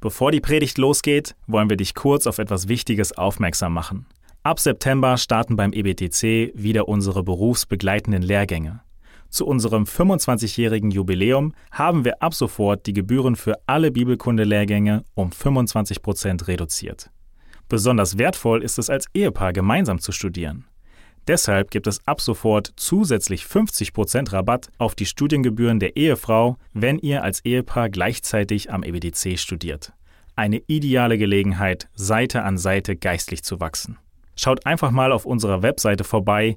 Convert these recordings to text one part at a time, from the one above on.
Bevor die Predigt losgeht, wollen wir dich kurz auf etwas Wichtiges aufmerksam machen. Ab September starten beim EBTC wieder unsere berufsbegleitenden Lehrgänge. Zu unserem 25-jährigen Jubiläum haben wir ab sofort die Gebühren für alle Bibelkunde-Lehrgänge um 25% reduziert. Besonders wertvoll ist es als Ehepaar gemeinsam zu studieren. Deshalb gibt es ab sofort zusätzlich 50% Rabatt auf die Studiengebühren der Ehefrau, wenn ihr als Ehepaar gleichzeitig am EBTC studiert. Eine ideale Gelegenheit, Seite an Seite geistlich zu wachsen. Schaut einfach mal auf unserer Webseite vorbei,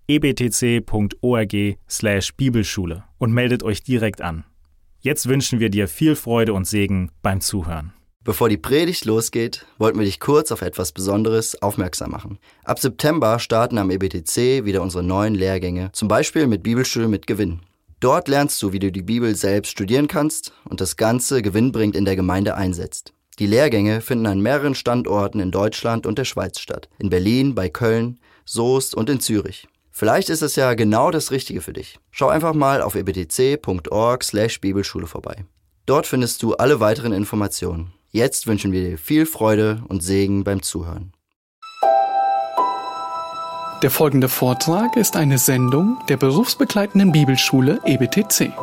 ebtc.org/Bibelschule und meldet euch direkt an. Jetzt wünschen wir dir viel Freude und Segen beim Zuhören. Bevor die Predigt losgeht, wollten wir dich kurz auf etwas Besonderes aufmerksam machen. Ab September starten am EBTC wieder unsere neuen Lehrgänge, zum Beispiel mit Bibelschule mit Gewinn. Dort lernst du, wie du die Bibel selbst studieren kannst und das Ganze gewinnbringend in der Gemeinde einsetzt. Die Lehrgänge finden an mehreren Standorten in Deutschland und der Schweiz statt. In Berlin, bei Köln, Soest und in Zürich. Vielleicht ist es ja genau das Richtige für dich. Schau einfach mal auf ebtc.org/Bibelschule vorbei. Dort findest du alle weiteren Informationen. Jetzt wünschen wir dir viel Freude und Segen beim Zuhören. Der folgende Vortrag ist eine Sendung der berufsbegleitenden Bibelschule EBTC.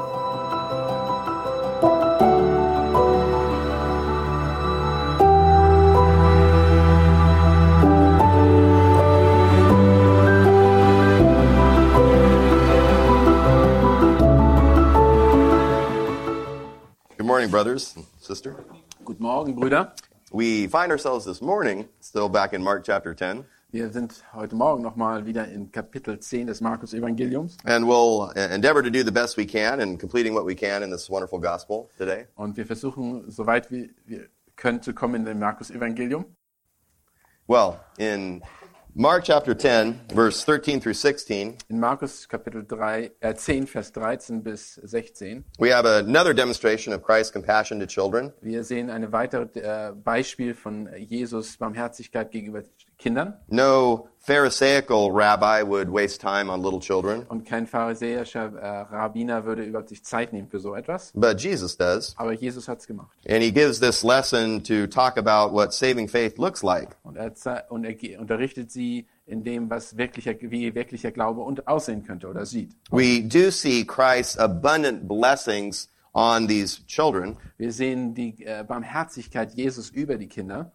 Good morning, brothers and sister. Guten Morgen, Brüder. We find ourselves this morning still back in Mark chapter 10. Wir sind heute Morgen nochmal wieder in Kapitel 10 des Markus-Evangeliums. And we'll endeavor to do the best we can in completing what we can in this wonderful gospel today. Und wir versuchen, soweit wir können, zu kommen in dem Markus-Evangelium. Well, in Mark chapter 10, verse 13 through 16, In Markus Kapitel 10, Vers 13 bis 16, we have another demonstration of Christ's compassion to children. wir sehen ein weiteres Beispiel von Jesus' Barmherzigkeit gegenüber Kindern. No Pharisaical rabbi would waste time on little children, Und kein pharisäischer Rabbiner würde überhaupt sich Zeit nehmen für so etwas. but Jesus does. Aber Jesus hat's gemacht. And he gives this lesson to talk about what saving faith looks like. Und er unterrichtet sie in dem, wie wirklicher Glaube aussehen könnte oder sieht. We do see Christ's abundant blessings on these children. Wir sehen die Barmherzigkeit Jesus über die Kinder.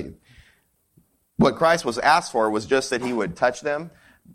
What Christ was asked for was just that he would touch them.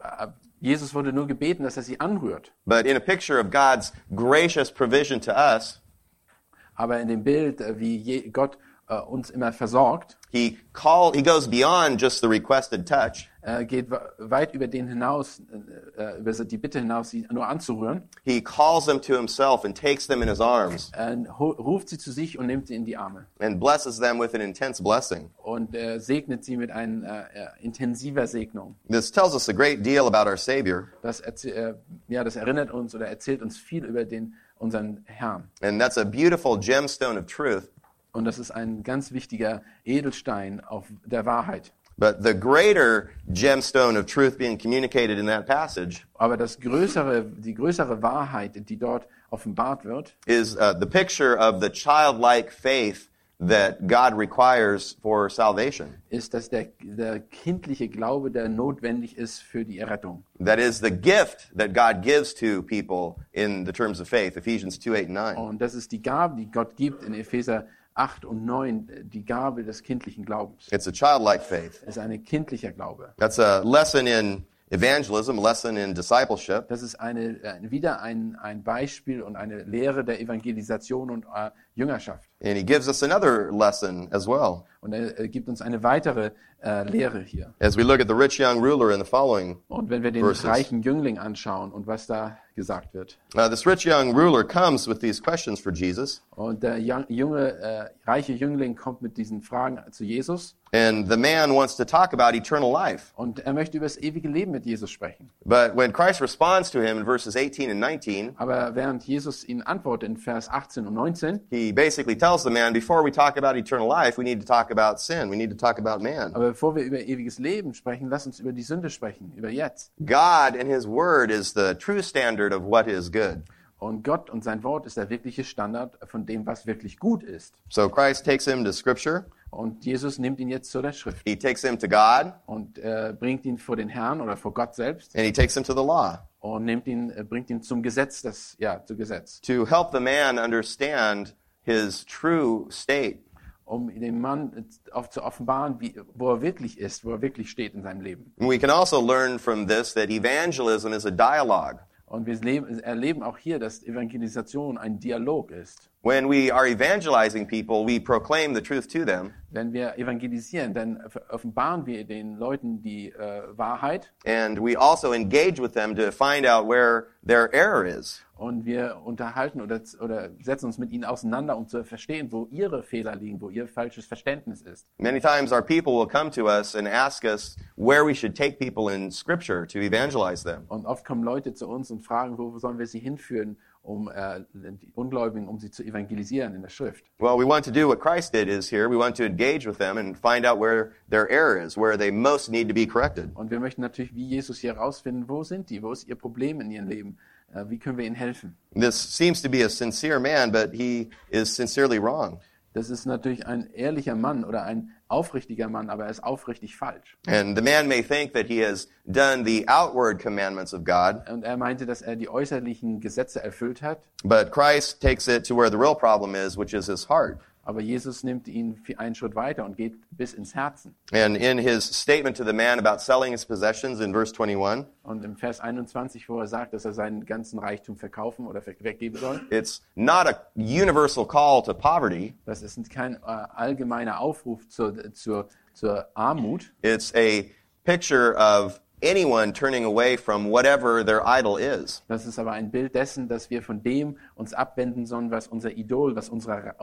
Jesus wurde nur gebeten, dass er sie anrührt. But in a picture of God's gracious provision to us, Aber in dem Bild, wie Gott uns immer versorgt, he goes beyond just the requested touch. geht weit über den hinaus, über die Bitte hinaus, sie nur anzurühren. He calls them to himself and takes them in his arms Ruft sie zu sich und nimmt sie in die Arme. and blesses them with an intense blessing. Und segnet sie mit einer intensiver Segnung. This tells us a great deal about our Savior, Das erinnert uns oder erzählt uns viel über unseren Herrn. and that's a beautiful gemstone of truth. Und das ist ein ganz wichtiger Edelstein auf der Wahrheit. But the greater gemstone of truth being communicated in that passage Aber die größere Wahrheit, die dort offenbart wird, is the picture of the childlike faith that God requires for salvation. ist, dass der kindliche Glaube, der notwendig ist für die Errettung. That is the gift that God gives to people in the terms of faith, Ephesians 2, 8, and 9. Und das ist die Gabe, die Gott gibt in Epheser 8 und 9, die Gabe des kindlichen Glaubens. It's a childlike faith. Es ist ein kindlicher Glaube. That's a lesson in evangelism, a lesson in discipleship. Das ist wieder ein Beispiel und eine Lehre der Evangelisation und Jüngerschaft. And he gives us another lesson as well. Und er gibt uns eine weitere Lehre hier. As we look at the rich young ruler in the following Und wenn wir den verses. reichen Jüngling anschauen und was da gesagt wird. This rich young ruler comes with these questions for Jesus. Und der reiche Jüngling kommt mit diesen Fragen zu Jesus. And the man wants to talk about eternal life. Und er möchte über das ewige Leben mit Jesus sprechen. But when Christ responds to him in verses 18 and 19, Aber während Jesus ihn antwortet in Vers 18 und 19, he basically tells the man, before we talk about eternal life, we need to talk about sin. We need to talk about man. aber bevor wir über ewiges Leben sprechen, lass uns über die Sünde sprechen, über jetzt. God and his word is the true standard of what is good. Und Gott und sein Wort ist der wirkliche Standard von dem, was wirklich gut ist. So Christ takes him to Scripture. Und Jesus nimmt ihn jetzt zu der Schrift He takes him to God. und bringt ihn vor den Herrn oder vor Gott selbst And he takes him to the law und bringt ihn zum Gesetz, zu Gesetz, to help the man understand his true state. um dem Mann zu offenbaren, wo er wirklich ist, wo er wirklich steht in seinem Leben. And we can also learn from this that evangelism is a dialogue. Und wir erleben auch hier, dass Evangelisation ein Dialog ist. When we are evangelizing people, we proclaim the truth to them. Wenn wir evangelisieren, dann offenbaren wir den Leuten die Wahrheit And we also engage with them to find out where their error is. und wir unterhalten oder setzen uns mit ihnen auseinander, um zu verstehen, wo ihre Fehler liegen, wo ihr falsches Verständnis ist. Many times our people will come to us and ask us where we should take people in Scripture to evangelize them. Und oft kommen Leute zu uns und fragen, wo sollen wir sie hinführen, um die Ungläubigen, um sie zu evangelisieren in der Schrift. Well, we want to do what Christ did is here. We want to engage with them and find out where their error is, where they most need to be corrected. Und wir möchten natürlich wie Jesus hier herausfinden, wo sind die, wo ist ihr Problem in ihrem Leben, wie können wir ihnen helfen. This seems to be a sincere man, but he is sincerely wrong. Das ist natürlich ein ehrlicher Mann oder ein aufrichtiger Mann, aber er ist aufrichtig falsch. And the man may think that he has done the outward commandments of God, Und er meinte, dass er die äußerlichen Gesetze erfüllt hat, but Christ takes it to where the real problem is, which is his heart. aber Jesus nimmt ihn einen Schritt weiter und geht bis ins Herzen. And in his statement to the man about selling his possessions in verse 21, Und im Vers 21, wo er sagt, dass er seinen ganzen Reichtum verkaufen oder weggeben soll, it's not a universal call to poverty. das ist kein allgemeiner Aufruf zur Armut. It's a picture of anyone turning away from whatever their idol is. Das ist aber ein Bild dessen, dass wir von dem uns abwenden sollen, was unser Idol, was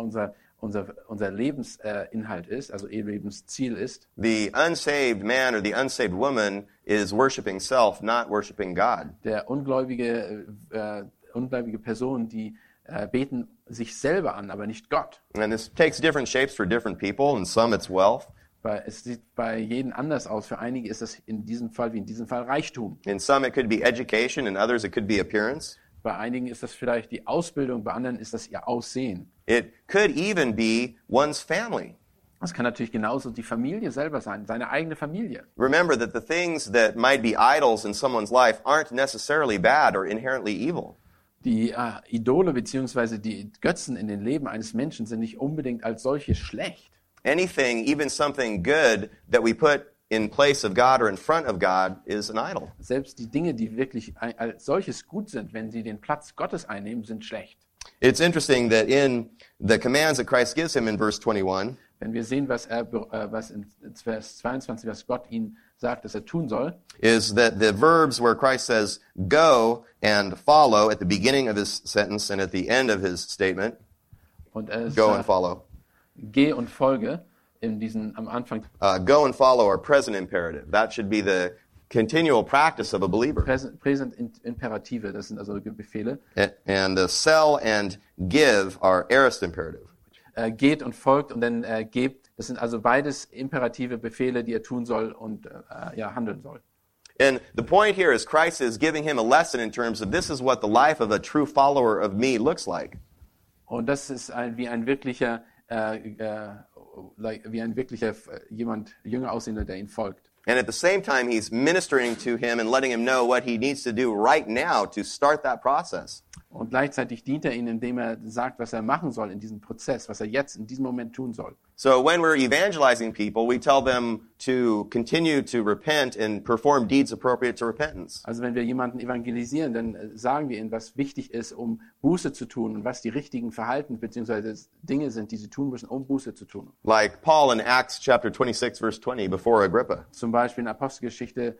unser Lebensinhalt ist, also ihr Lebensziel ist. The unsaved man or the unsaved woman is worshiping self, not worshiping God. Der ungläubige Person, die beten sich selber an, aber nicht Gott. And this takes different shapes for different people. In some it's wealth. Weil es sieht bei jedem anders aus. Für einige ist das in diesem Fall, wie in diesem Fall, Reichtum. In some it could be education, in others it could be appearance. Bei einigen ist das vielleicht die Ausbildung, bei anderen ist das ihr Aussehen. It could even be one's family. Das kann natürlich genauso die Familie selber sein, seine eigene Familie. Remember that the things that might be idols in someone's life aren't necessarily bad or inherently evil. Die Idole bzw. die Götzen in den Leben eines Menschen sind nicht unbedingt als solche schlecht. Anything, even something good that we put in place of God or in front of God is an idol. Selbst die Dinge, die wirklich als solches gut sind, wenn sie den Platz Gottes einnehmen, sind schlecht. It's interesting that in the commands that Christ gives him in verse 21, Wenn wir sehen, was in Vers 22, was Gott ihm sagt, dass er tun soll, is that the verbs where Christ says go and follow at the beginning of his sentence and at the end of his statement, und er go and sagt, follow. geh und folge, am Anfang Go and follow are present imperative. That should be the continual practice of a believer. Präsent Imperative, das sind also Befehle. And sell and give are aorist imperative. Geht und folgt und dann gebt. Das sind also beides imperative Befehle, die er tun soll und handeln soll. And the point here is Christ is giving him a lesson in terms of this is what the life of a true follower of me looks like. Und das ist wie ein wirklicher jemand jünger aussehender, der ihm folgt. And at the same time, he's ministering to him and letting him know what he needs to do right now to start that process. Und gleichzeitig dient er ihnen, indem er sagt, was er machen soll in diesem Prozess, was er jetzt in diesem Moment tun soll. So when we're evangelizing people, we tell them to continue to repent and perform deeds appropriate to repentance. Also wenn wir jemanden evangelisieren, dann sagen wir ihnen, was wichtig ist, um Buße zu tun und was die richtigen Verhalten bzw. Dinge sind, die sie tun müssen, um Buße zu tun. Like Paul in Acts chapter 26, verse 20, before Agrippa. Zum Beispiel in Apostelgeschichte,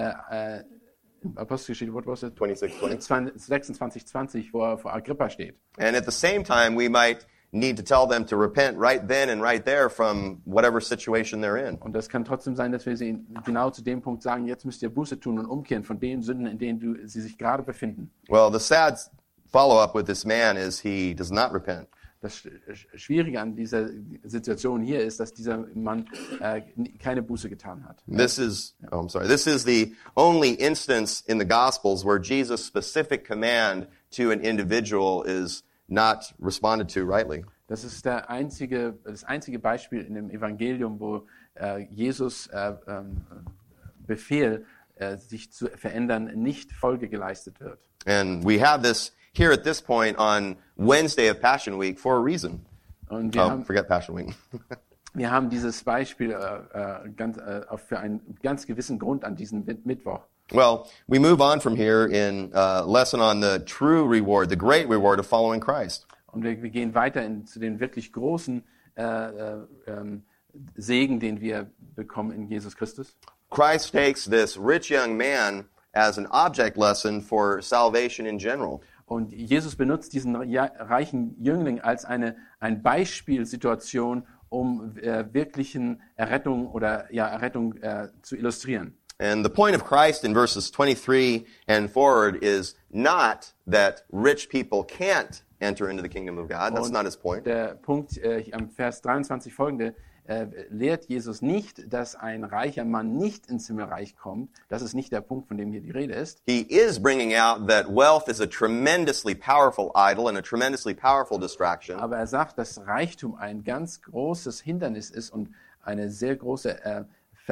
what was it? 26:20, wo er vor Agrippa steht. And at the same time, we might need to tell them to repent right then and right there from whatever situation they're in. Und das kann trotzdem sein, dass wir sie genau zu dem Punkt sagen, jetzt müsst ihr Buße tun und umkehren von den Sünden, in denen sie sich gerade befinden. Well, the sad follow-up with this man is he does not repent. Das Schwierige an dieser Situation hier ist, dass dieser Mann keine Buße getan hat. This is the only instance in the Gospels where Jesus' specific command to an individual is not responded to rightly. Das ist das einzige Beispiel in dem Evangelium, wo Jesus Befehl, sich zu verändern, nicht Folge geleistet wird. And we have this here at this point on Wednesday of Passion Week for a reason. Und wir Forget Passion Week. Wir haben dieses Beispiel für einen ganz gewissen Grund an diesem Mittwoch. Well, we move on from here in lesson on the true reward, the great reward of following Christ. Und wir gehen weiter zu den wirklich großen Segen, den wir bekommen in Jesus Christus. Christ takes this rich young man as an object lesson for salvation in general. Und Jesus benutzt diesen reichen Jüngling als eine Beispielsituation, um wirklichen Errettung zu illustrieren. And the point of Christ in verses 23 and forward is not that rich people can't enter into the kingdom of God. That's not his point. Der Punkt am Vers 23 folgende lehrt Jesus nicht, dass ein reicher Mann nicht ins Himmelreich kommt. Das ist nicht der Punkt, von dem hier die Rede ist. He is bringing out that wealth is a tremendously powerful idol and a tremendously powerful distraction. Aber er sagt, dass Reichtum ein ganz großes Hindernis ist und eine sehr große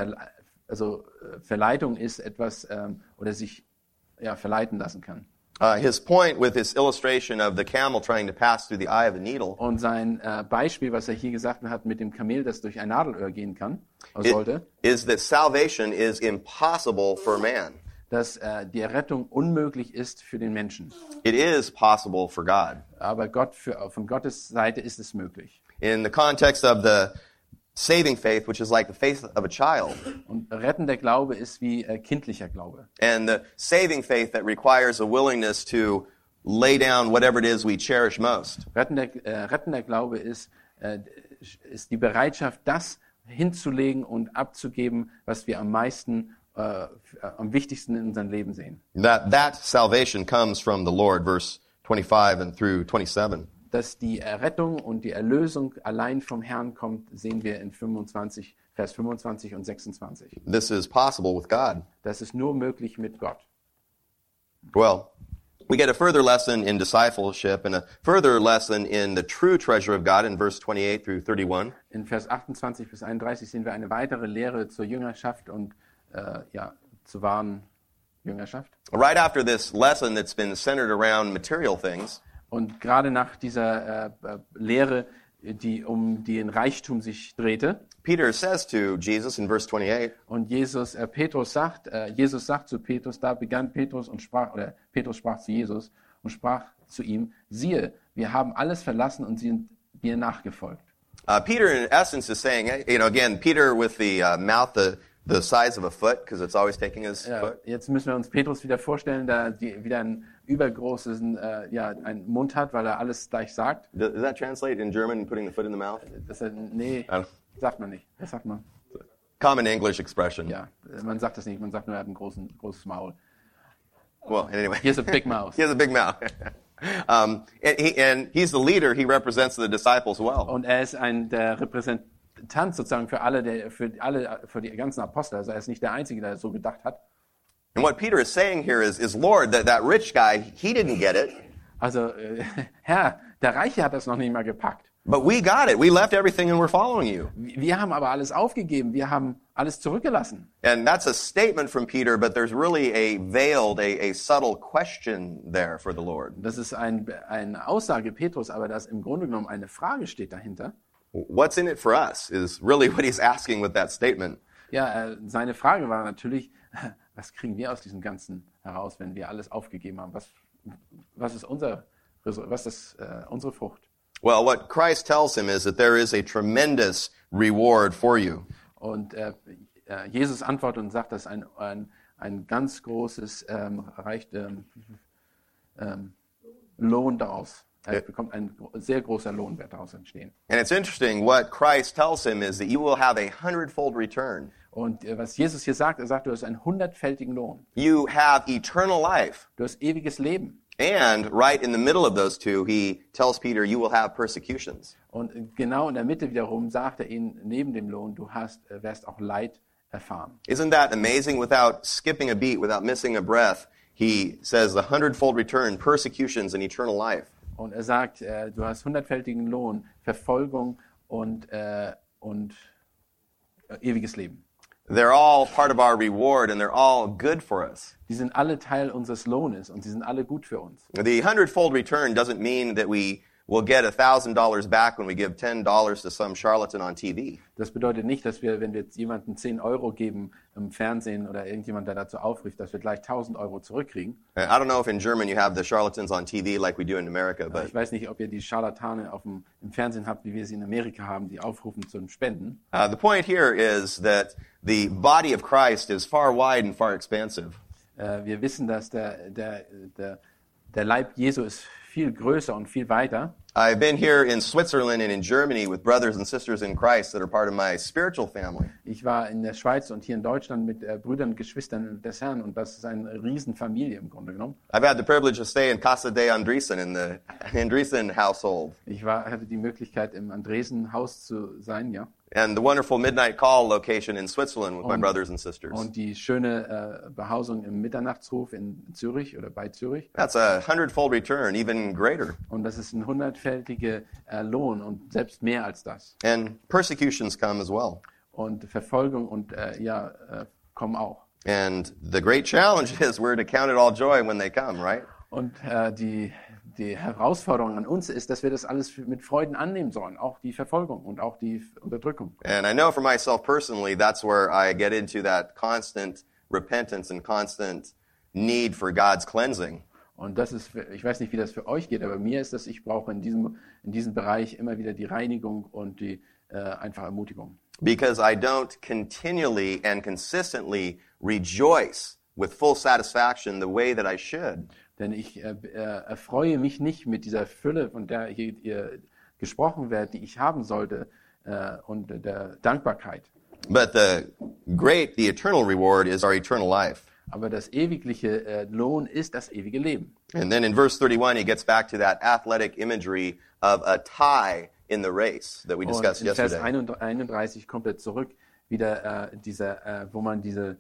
Verleitung ist, etwas oder sich verleiten lassen kann. His point with this illustration of the camel trying to pass through the eye of a needle Und sein Beispiel, was er hier gesagt hat, mit dem Kamel, das durch ein Nadelöhr gehen kann, sollte, is that salvation is impossible for man. dass die Errettung unmöglich ist für den Menschen. It is possible for God. Aber von Gottes Seite ist es möglich. In the context of the saving faith, which is like the faith of a child. Und rettender Glaube ist wie kindlicher Glaube. And the saving faith that requires a willingness to lay down whatever it is we cherish most. Rettender Glaube ist die Bereitschaft, das hinzulegen und abzugeben, was wir am wichtigsten in unserem Leben sehen. That salvation comes from the Lord, verse 25 and through 27. Dass die Errettung und die Erlösung allein vom Herrn kommt, sehen wir in Vers 25 und 26. This is possible with God. Das ist nur möglich mit Gott. Well, we get a further lesson in discipleship and a further lesson in the true treasure of God in verse 28 through 31. In Vers 28 bis 31 sehen wir eine weitere Lehre zur Jüngerschaft und zur wahren Jüngerschaft. Right after this lesson that's been centered around material things, und gerade nach dieser Lehre, die um den Reichtum sich drehte, Peter says to Jesus in verse 28, und Jesus sagt zu Petrus, da begann Petrus Petrus sprach zu Jesus und sprach zu ihm, siehe, wir haben alles verlassen und sind dir nachgefolgt. Peter in essence is saying, again, Peter with the mouth the size of a foot, because it's always taking his foot. Jetzt müssen wir uns Petrus wieder vorstellen, da wieder einen übergroßen einen Mund hat, weil er alles gleich sagt. Does that translate in German, putting the foot in the mouth? Nee, sagt man nicht. Das sagt man. Common English expression. Ja, man sagt das nicht. Man sagt nur, er hat ein großes Maul. Well, anyway. He has a big mouth. He has a big mouth. And he's the leader. He represents the disciples well. Und er ist der Repräsentant sozusagen für die ganzen Apostel. Also er ist nicht der Einzige, der so gedacht hat. And what Peter is saying here is Lord, that rich guy, he didn't get it. Also, Herr, der Reiche hat das noch nicht mal gepackt. But we got it. We left everything and we're following you. Wir haben aber alles aufgegeben. Wir haben alles zurückgelassen. And that's a statement from Peter, but there's really a veiled, a subtle question there for the Lord. Das ist eine Aussage Petrus, aber dass im Grunde genommen eine Frage steht dahinter. What's in it for us is really what he's asking with that statement. Ja, seine Frage war natürlich, was kriegen wir aus diesem Ganzen heraus, wenn wir alles aufgegeben haben? Was ist unsere Frucht? Well, what Christ tells him is that there is a tremendous reward for you. Und Jesus antwortet und sagt, dass ein ganz großes Lohn daraus. Er bekommt ein sehr großer Lohn, wird daraus entstehen. And it's interesting, what Christ tells him is that you will have a 100-fold return. Und was Jesus hier sagt, er sagt, du hast einen 100-fältigen Lohn. You have eternal life. Du hast ewiges Leben. And right in the middle of those two, he tells Peter, you will have persecutions. Und genau in der Mitte wiederum sagt er ihnen, neben dem Lohn, du wirst auch Leid erfahren. Isn't that amazing? Without skipping a beat, without missing a breath, he says a hundredfold return, persecutions, and eternal life. Und er sagt, du hast 100-fältigen Lohn, Verfolgung und ewiges Leben. They're all part of our reward, and they're all good for us. Die sind alle Teil unseres Lohnes und sie sind alle gut für uns. The hundredfold return doesn't mean that we will get $1,000 back when we give $10 to some charlatan on TV. Das bedeutet nicht, dass wir, wenn wir jetzt jemandem 10 Euro geben im Fernsehen oder irgendjemand, der dazu aufruft, dass wir gleich 1.000 Euro zurückkriegen. I don't know if in German you have the charlatans on TV like we do in America, but Ich weiß nicht, ob ihr die Scharlatane im Fernsehen habt, wie wir sie in Amerika haben, die aufrufen zum Spenden. the point here is that the body of Christ is far wide and far expansive. Wir wissen, dass der Leib Jesu ist viel größer und viel weiter. I've been here in Switzerland and in Germany with brothers and sisters in Christ that are part of my spiritual family. Ich war in der Schweiz und hier in Deutschland mit Brüdern und Geschwistern des Herrn und das ist eine Riesenfamilie im Grunde genommen. I've had the privilege to stay in Casa de Andresen in the Andresen household. Ich hatte die Möglichkeit, im Andresen-Haus zu sein, ja. And the wonderful Midnight Call location in Switzerland with my brothers and sisters. Und die schöne Behausung im Mitternachtsruf in Zürich oder bei Zürich. That's a hundredfold return, even greater. Und das ist ein 100-fältiger Lohn und selbst mehr als das. And persecutions come as well. Und Verfolgung und kommen auch. And the great challenge is we're to count it all joy when they come, right? Und die Herausforderung an uns ist, dass wir das alles mit Freuden annehmen sollen, auch die Verfolgung und auch die Unterdrückung. And I know for myself personally, that's where I get into that constant repentance and constant need for God's cleansing. Und das ist, ich weiß nicht, wie das für euch geht, aber mir ist das, ich brauche in diesem Bereich immer wieder die Reinigung und die einfache Ermutigung. Because I don't continually and consistently rejoice with full satisfaction the way that I should. Denn ich erfreue mich nicht mit dieser Fülle, von der hier gesprochen wird, die ich haben sollte, und der Dankbarkeit. But the eternal reward is our eternal life. Aber das ewigliche Lohn ist das ewige Leben. And then in verse 31, he gets back to that athletic imagery of a tie in the race that we discussed Und in Vers yesterday. 31 kommt er zurück, wieder wo man diese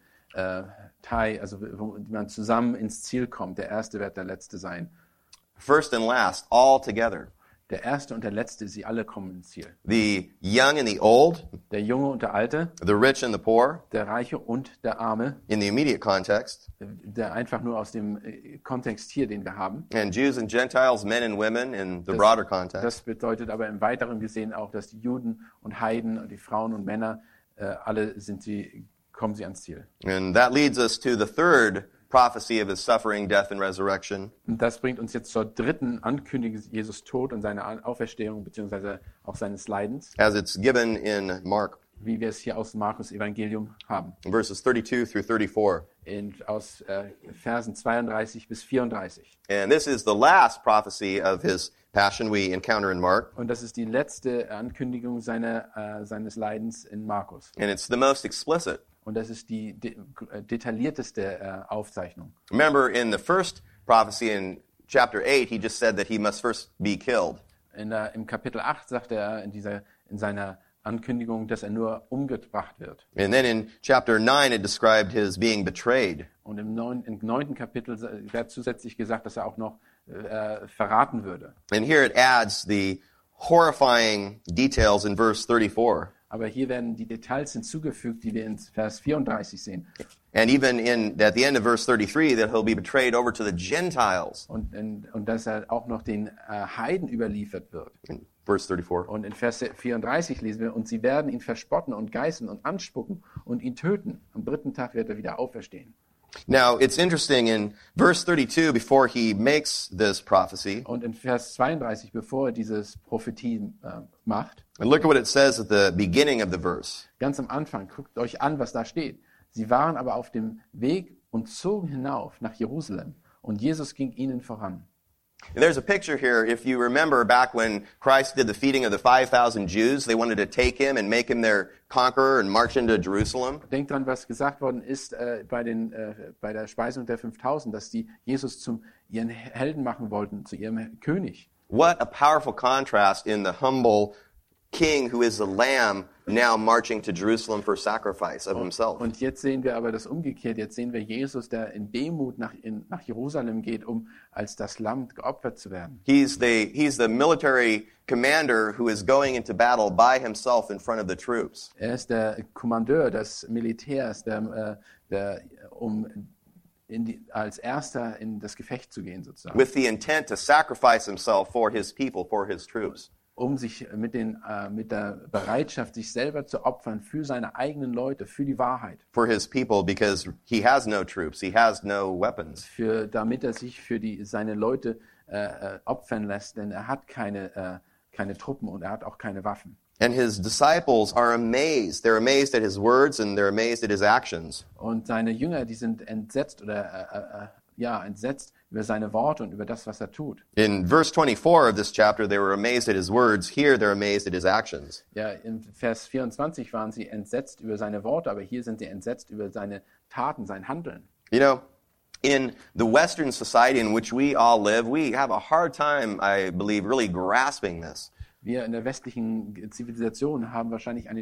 Tie, also wo man zusammen ins Ziel kommt. Der Erste wird der Letzte sein. First and last, all together. Der Erste und der Letzte, sie alle kommen ins Ziel. The young and the old, Der Junge und der Alte, the rich and the poor, der Reiche und der Arme, in the immediate context, der einfach nur aus dem Kontext hier, den wir haben. and Jews and Gentiles, men and women in the broader context. Das bedeutet aber im Weiteren gesehen auch, dass die Juden und Heiden und die Frauen und Männer, alle kommen sie ans Ziel. And that leads us to the third prophecy of his suffering, death, and resurrection. Und das bringt uns jetzt zur dritten Ankündigung Jesus Tod und seiner Auferstehung beziehungsweise auch seines Leidens, as it's given in Mark, wie wir es hier aus Markus Evangelium haben. verses 32 through 34. Aus Versen 32 bis 34. And this is the last prophecy of his passion we encounter in Mark. Und das ist die letzte Ankündigung seines Leidens in Markus. And it's the most explicit. Und das ist die detaillierteste Aufzeichnung. Remember, in the first prophecy in chapter 8, he just said that he must first be killed. Im Kapitel 8 sagt er in seiner Ankündigung, dass er nur umgebracht wird. And then in chapter 9, it described his being betrayed. Und im 9. Kapitel wird zusätzlich gesagt, dass er auch noch verraten würde. And here it adds the horrifying details in verse 34. Aber hier werden die Details hinzugefügt, die wir in Vers 34 sehen. And even at the end of verse 33, that he'll be betrayed over to the Gentiles. Und dass er auch noch den Heiden überliefert wird. In verse 34. Und in Vers 34 lesen wir, und sie werden ihn verspotten und geißeln und anspucken und ihn töten. Am 3. Tag wird er wieder auferstehen. Now, it's interesting, in verse 32, before he makes this prophecy, Und in Vers 32, bevor er dieses Prophetie macht, and look at what it says at the beginning of the verse. ganz am Anfang, guckt euch an, was da steht. Sie waren aber auf dem Weg und zogen hinauf nach Jerusalem. Und Jesus ging ihnen voran. And there's a picture here. If you remember back when Christ did the feeding of the 5,000 Jews, they wanted to take him and make him their conqueror and march into Jerusalem. Denkt dran, was gesagt worden ist bei der Speisung der 5.000, dass die Jesus zu ihren Helden machen wollten, zu ihrem König. What a powerful contrast in the humble king who is the lamb now marching to Jerusalem for sacrifice of himself. Und jetzt sehen wir aber das umgekehrt. Jetzt sehen wir Jesus, der in Demut nach Jerusalem geht, um als das Lamm geopfert zu werden. He's the military commander who is going into battle by himself in front of the troops. Er ist der Kommandeur des Militärs, als erster in das Gefecht zu gehen, sozusagen. With the intent to sacrifice himself for his people, for his troops. Um sich mit der Bereitschaft, sich selber zu opfern für seine eigenen Leute, für die Wahrheit. For his people, because he has no troops, he has no weapons. Damit er sich für seine Leute opfern lässt, denn er hat keine Truppen und er hat auch keine Waffen. And his disciples are amazed. They're amazed at his words and they're amazed at his actions. Und seine Jünger, die sind entsetzt entsetzt über seine Worte und über das, was er tut. In verse 24 of this chapter, they were amazed at his words. Here, they're amazed at his actions. Ja, in Vers 24 waren sie entsetzt über seine Worte, aber hier sind sie entsetzt über seine Taten, sein Handeln. You know, in the Western society in which we all live, we have a hard time, I believe, really grasping this. Wir in der westlichen Zivilisation haben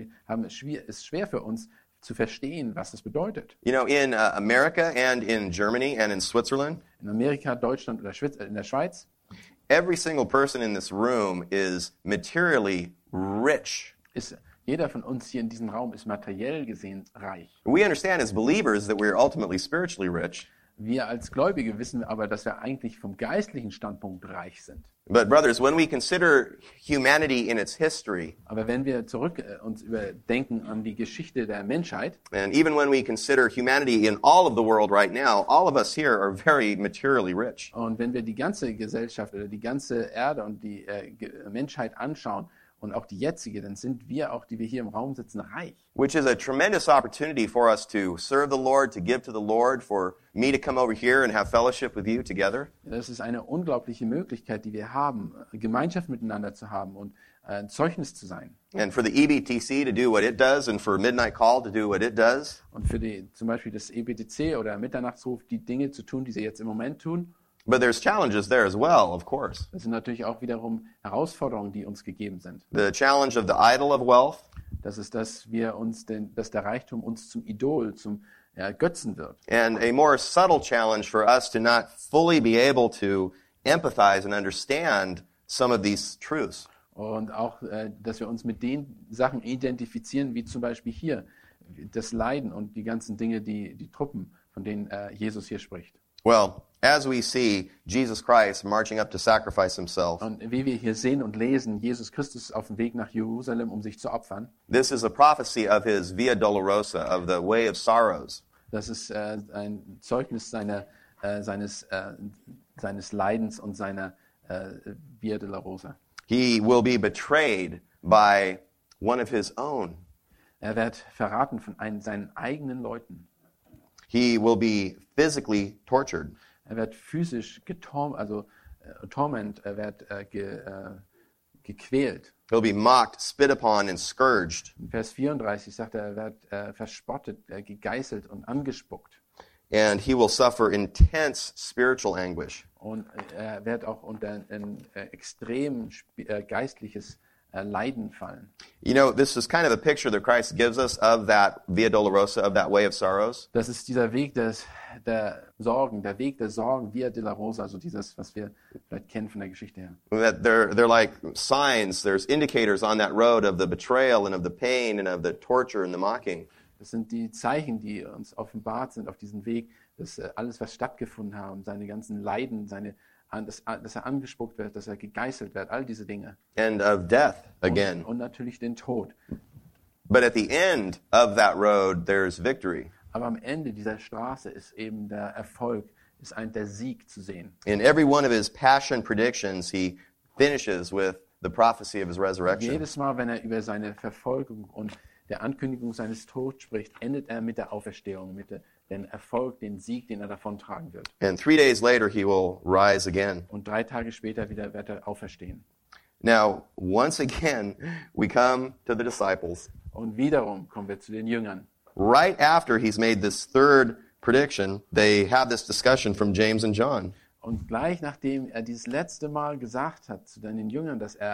es schwer für uns zu verstehen, was das bedeutet. You know, in America and in Germany and in Switzerland, In Amerika, Deutschland oder in der Schweiz, every single person in this room is materially rich. Jeder von uns hier in diesem Raum ist materiell gesehen reich. We understand as believers that we are ultimately spiritually rich. Wir als Gläubige wissen aber, dass wir eigentlich vom geistlichen Standpunkt reich sind. But brothers, when we consider humanity in its history, Aber wenn wir uns überdenken an die Geschichte der Menschheit, and even when we consider humanity in all of the world right now, all of us here are very materially rich. und wenn wir die ganze Gesellschaft oder die ganze Erde und die Menschheit anschauen und auch die jetzige, dann sind wir auch, die wir hier im Raum sitzen, reich. Which is a tremendous opportunity for us to serve the Lord, to give to the Lord, for me to come over here and have fellowship with you together. Das ist eine unglaubliche Möglichkeit, die wir haben, Gemeinschaft miteinander zu haben und ein Zeugnis zu sein. And for the EBTC to do what it does, and for Midnight Call to do what it does. Und für zum Beispiel das EBTC oder Mitternachtsruf die Dinge zu tun, die sie jetzt im Moment tun. But there's challenges there as well, of course. Das sind natürlich auch wiederum Herausforderungen, die uns gegeben sind. The challenge of the idol of wealth. Das ist, dass der Reichtum uns zum Idol, zum Götzen wird. And a more subtle challenge for us to not fully be able to empathize and understand some of these truths. Und auch, dass wir uns mit den Sachen identifizieren, wie zum Beispiel hier das Leiden und die ganzen Dinge, die Truppen, von denen Jesus hier spricht. Well, as we see Jesus Christ marching up to sacrifice himself, Und wie wir hier sehen und lesen, Jesus Christus auf dem Weg nach Jerusalem, um sich zu opfern. this is a prophecy of his Via Dolorosa, of the way of sorrows. Das ist ein Zeugnis seines Leidens und seiner Via Dolorosa. He will be betrayed by one of his own. Er wird verraten von seinen eigenen Leuten. He will be physically tortured. Er wird physisch er wird gequält. He'll be mocked, spit upon, and scourged. In Vers 34 sagt er wird verspottet, gegeißelt und angespuckt. And he will suffer intense spiritual anguish. Und er wird auch unter ein extrem geistliches Leiden fallen. You know, this is kind of a picture that Christ gives us of that Via Dolorosa, of that way of sorrows. Das ist dieser Weg der Sorgen, Via Dolorosa, also dieses, was wir vielleicht kennen von der Geschichte her. That they're like signs, there's indicators on that road of the betrayal and of the pain and of the torture and the mocking. Das sind die Zeichen, die uns offenbart sind auf diesem Weg, dass alles, was stattgefunden hat, seine ganzen Leiden, dass er angespuckt wird, dass er gegeißelt wird, all diese Dinge. And of death again. Und natürlich den Tod. But at the end of that road, there's victory. Aber am Ende dieser Straße ist eben der Erfolg, ist der Sieg zu sehen. In every one of his passion predictions, he finishes with the prophecy of his resurrection. Jedes Mal, wenn er über seine Verfolgung und der Ankündigung seines Todes spricht, endet er mit der Auferstehung, mit dem Erfolg, dem Sieg, den er davontragen wird. And 3 days later, he will rise again. Und 3 Tage später wieder wird er auferstehen. Now, once again, we come to the disciples. Und wiederum kommen wir zu den Jüngern. Right after he's made this third prediction, they have this discussion from James and John. Und gleich nachdem er dieses letzte Mal gesagt hat zu den Jüngern, dass er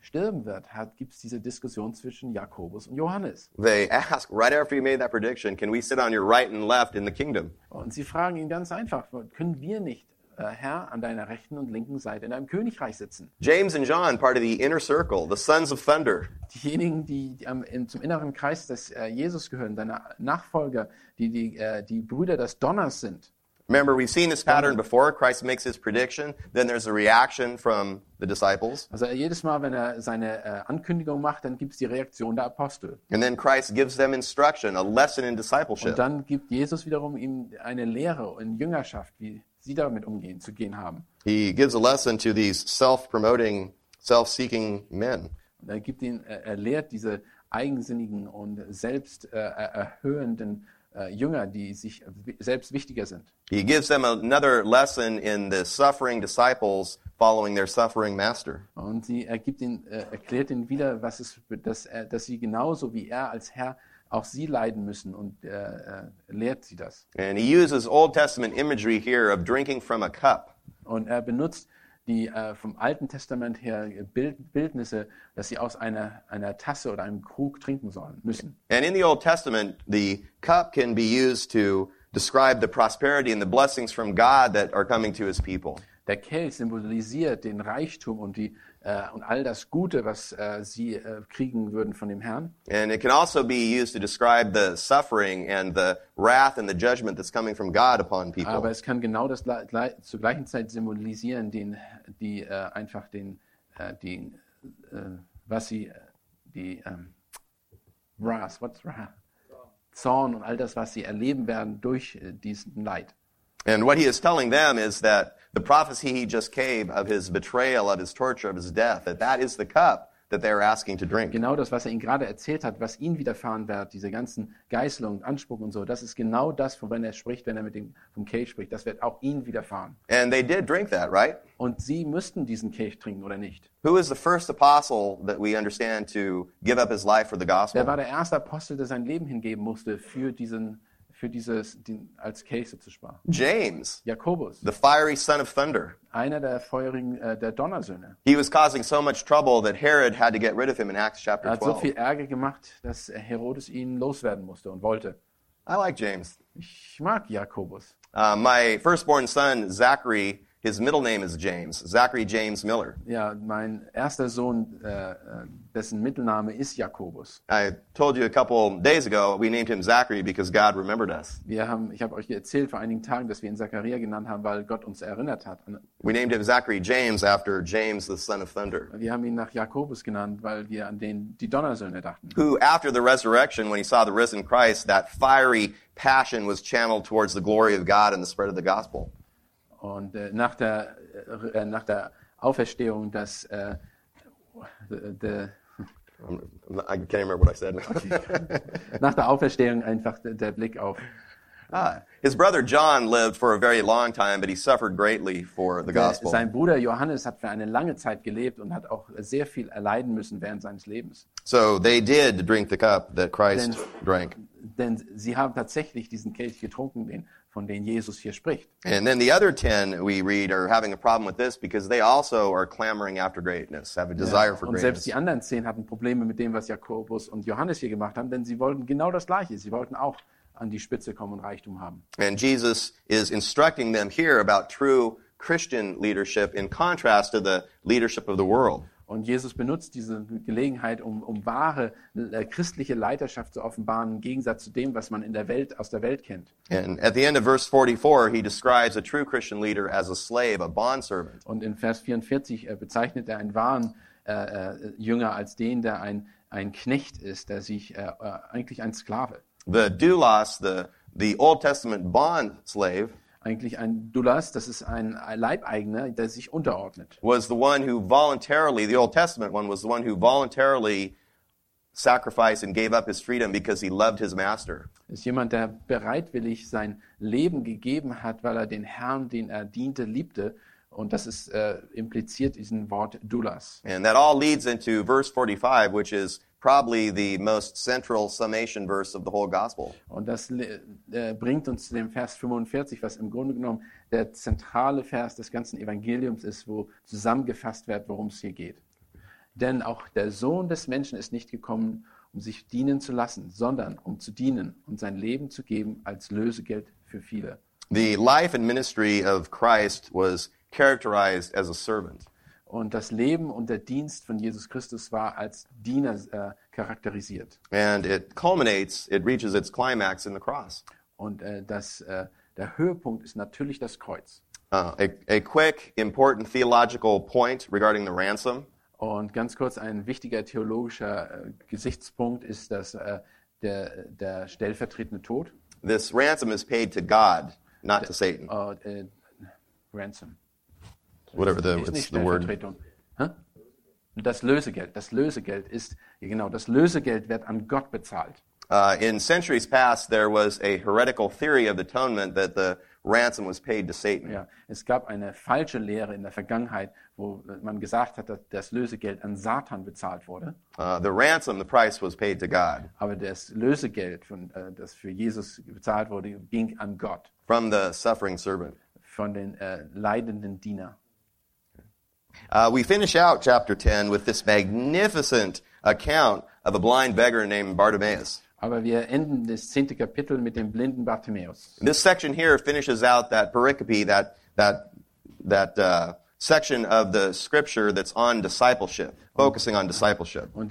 sterben wird, gibt es diese Diskussion zwischen Jakobus und Johannes. They ask, right after you made that prediction, can we sit on your right and left in the kingdom? Und sie fragen ihn ganz einfach, können wir nicht, Herr, an deiner rechten und linken Seite in deinem Königreich sitzen? James and John, part of the inner circle, the sons of thunder. Diejenigen, die zum inneren Kreis des Jesus gehören, deine Nachfolger, die Brüder des Donners sind. Remember, we've seen this pattern before. Christ makes his prediction, then there's a reaction from the disciples. Also jedes Mal, wenn er seine Ankündigung macht, dann gibt es die Reaktion der Apostel. And then Christ gives them instruction, a lesson in discipleship. Und dann gibt Jesus wiederum ihm eine Lehre in Jüngerschaft, wie sie damit zu gehen haben. He gives a lesson to these self-promoting, self-seeking men. Und er lehrt diese eigensinnigen und selbst erhöhenden Jünger, die sich selbst wichtiger sind. He gives them another lesson in the suffering disciples following their suffering master. Und erklärt ihnen wieder, dass sie genauso wie er als Herr auch sie leiden müssen und lehrt sie das. And he uses Old Testament imagery here of drinking from a cup. Und er benutzt die vom Alten Testament her Bildnisse, dass sie aus einer Tasse oder einem Krug trinken müssen. And in the Old Testament, the cup can be used to describe the prosperity and the blessings from God that are coming to his people. Der Kelch symbolisiert den Reichtum und all das Gute, was sie kriegen würden von dem Herrn. And it can also be used to describe the suffering and the wrath and the judgment that's coming from God upon people. Aber es kann genau das zur gleichen Zeit symbolisieren, Zorn und all das, was sie erleben werden durch diesen Leid. And what he is telling them is that the prophecy he just gave of his betrayal, of his torture, of his death, that is the cup that they're asking to drink. Genau das, was er ihnen gerade erzählt hat, was ihnen widerfahren wird, diese ganzen Geißelungen, Anspuck und so, das ist genau das, wovon er spricht, wenn er vom Kelch spricht. Das wird auch ihnen widerfahren. And they did drink that, right? Und sie müssten diesen Kelch trinken, oder nicht? Who is the first apostle that we understand to give up his life for the gospel? Wer war der erste Apostel, der sein Leben hingeben musste, als Kelch zu sparen? James, Jakobus, the fiery son of thunder. einer der feurigen, der Donnersöhne. He was causing so much trouble that Herod had to get rid of him in Acts chapter Er hat so 12. viel Ärger gemacht, dass Herodes ihn loswerden musste und wollte. I like James. Ich mag Jakobus. My firstborn son, Zachary, his middle name is James. Zachary James Miller. Ja, mein erster Sohn, dessen Mittelname ist Jakobus. I told you a couple days ago, we named him Zachary because God remembered us. Ich habe euch erzählt vor einigen Tagen, dass wir ihn Zachariah genannt haben, weil Gott uns erinnert hat. We named him Zachary James after James, the son of thunder, Wir haben ihn nach Jakobus genannt, weil wir an die Donnersöhne dachten. who after the resurrection, when he saw the risen Christ, that fiery passion was channeled towards the glory of God and the spread of the gospel. Und nach der Auferstehung, I can't remember what I said. nach der Auferstehung einfach der Blick auf. His brother John lived for a very long time, but he suffered greatly for the gospel. Sein Bruder Johannes hat für eine lange Zeit gelebt und hat auch sehr viel erleiden müssen während seines Lebens. So they did drink the cup that Christ drank. Denn sie haben tatsächlich diesen Kelch getrunken, von dem Jesus hier spricht. And then the other 10 we read are having a problem with this because they also are clamoring after greatness, have a desire for Und greatness. selbst die anderen 10 hatten Probleme mit dem, was Jakobus und Johannes hier gemacht haben, denn sie wollten genau das Gleiche. Sie wollten auch an die Spitze kommen und Reichtum haben. And Jesus is instructing them here about true Christian leadership in contrast to the leadership of the world. Und Jesus benutzt diese Gelegenheit, um wahre christliche Leiterschaft zu offenbaren, im Gegensatz zu dem, was man aus der Welt kennt. And at the end of verse 44, he describes a true Christian leader as a slave, a bondservant. Und in Vers 44 bezeichnet er einen wahren Jünger als den, der ein Knecht ist, der sich eigentlich ein Sklave. The doulos, the Old Testament bond slave, Eigentlich ein Doulas, das ist ein Leibeigener, der sich unterordnet. was the one who voluntarily, the Old Testament one, was the one who voluntarily sacrificed and gave up his freedom because he loved his master. Ist jemand, der bereitwillig sein Leben gegeben hat, weil er den Herrn, den er diente, liebte. Und das ist impliziert diesen Wort Doulas. And that all leads into verse 45, which is probably the most central summation verse of the whole gospel. Und das bringt uns zu dem Vers 45, was im Grunde genommen der zentrale Vers des ganzen Evangeliums ist, wo zusammengefasst wird, worum es hier geht. Denn auch der Sohn des Menschen ist nicht gekommen, um sich dienen zu lassen, sondern um zu dienen und sein Leben zu geben als Lösegeld für viele. The life and ministry of Christ was characterized as a servant. Und das Leben und der Dienst von Jesus Christus war als Diener charakterisiert. And it reaches its climax in the cross. Und der Höhepunkt ist natürlich das Kreuz. A quick, important theological point regarding the ransom. Und ganz kurz, ein wichtiger theologischer Gesichtspunkt ist, dass der stellvertretende Tod. This ransom is paid to God, not to Satan. Ransom. Whatever Ist nicht the word. Stellvertretung. Hä? Das Lösegeld ist, genau, das Lösegeld wird an Gott bezahlt. In centuries past, there was a heretical theory of atonement that the ransom was paid to Satan. Ja, es gab eine falsche Lehre in der Vergangenheit, wo man gesagt hat, dass das Lösegeld an Satan bezahlt wurde. The price was paid to God. Aber das Lösegeld, das für Jesus bezahlt wurde, ging an Gott. From the suffering servant. Von den leidenden Diener. We finish out chapter 10 with this magnificent account of a blind beggar named Bartimaeus. Aber wir enden das 10. Kapitel mit dem blinden Bartimäus. This section here finishes out that pericope, that section of the scripture that's on discipleship, focusing on discipleship. Und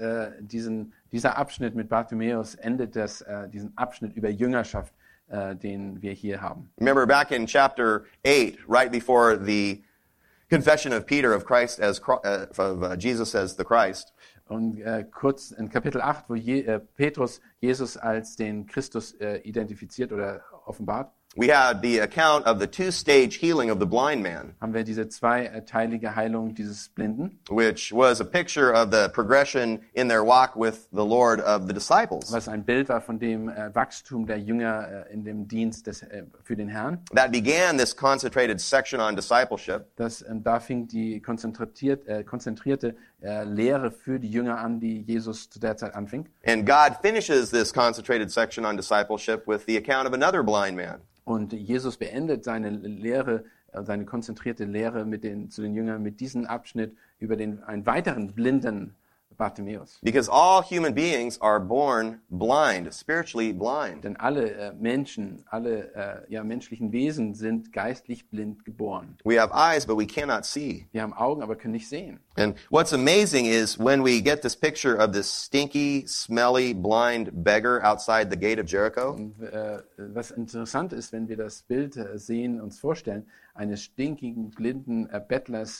dieser Abschnitt mit Bartimäus endet diesen Abschnitt über Jüngerschaft, den wir hier haben. Remember back in chapter 8, right before the confession of Peter of Christ of Jesus as the Christ. Und kurz in Kapitel 8, wo Petrus Jesus als den Christus identifiziert oder offenbart, we had the account of the two-stage healing of the blind man, haben wir diese zweiteilige Heilung dieses Blinden, which was a picture of the progression in their walk with the Lord of the disciples. was ein Bild war von dem Wachstum der Jünger in dem Dienst für den Herrn. That began this concentrated section on discipleship. Da fing die konzentrierte Lehre für die Jünger an, die Jesus zu der Zeit anfing. And God finishes this concentrated section on discipleship with the account of another blind man. Und Jesus beendet seine Lehre, seine konzentrierte Lehre zu den Jüngern mit diesem Abschnitt über einen weiteren blinden Bartimäus. Because all human beings are born blind, spiritually blind. Denn alle Menschen, menschlichen Wesen sind geistlich blind geboren. We have eyes, but we cannot see. Wir haben Augen, aber können nicht sehen. And what's amazing is when we get this picture of this stinky, smelly, blind beggar outside the gate of Jericho. Und, was interessant ist, wenn wir das Bild sehen, uns vorstellen, eines stinkigen, blinden Bettlers,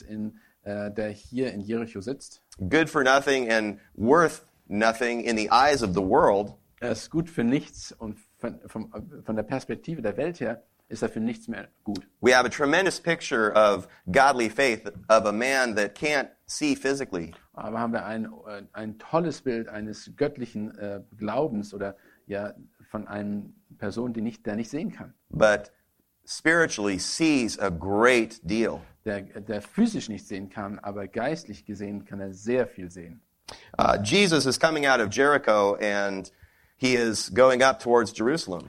der hier in Jericho sitzt. Good for nothing and worth nothing in the eyes of the world. Er ist gut für nichts und von der Perspektive der Welt her ist er für nichts mehr gut. We have a tremendous picture of godly faith of a man that can't see physically. Aber haben wir ein tolles Bild eines göttlichen Glaubens oder von einer Person, der nicht sehen kann. But spiritually sees a great deal. Der physisch nicht sehen kann, aber geistlich gesehen kann er sehr viel sehen. Jesus is coming out of Jericho and he is going up towards Jerusalem.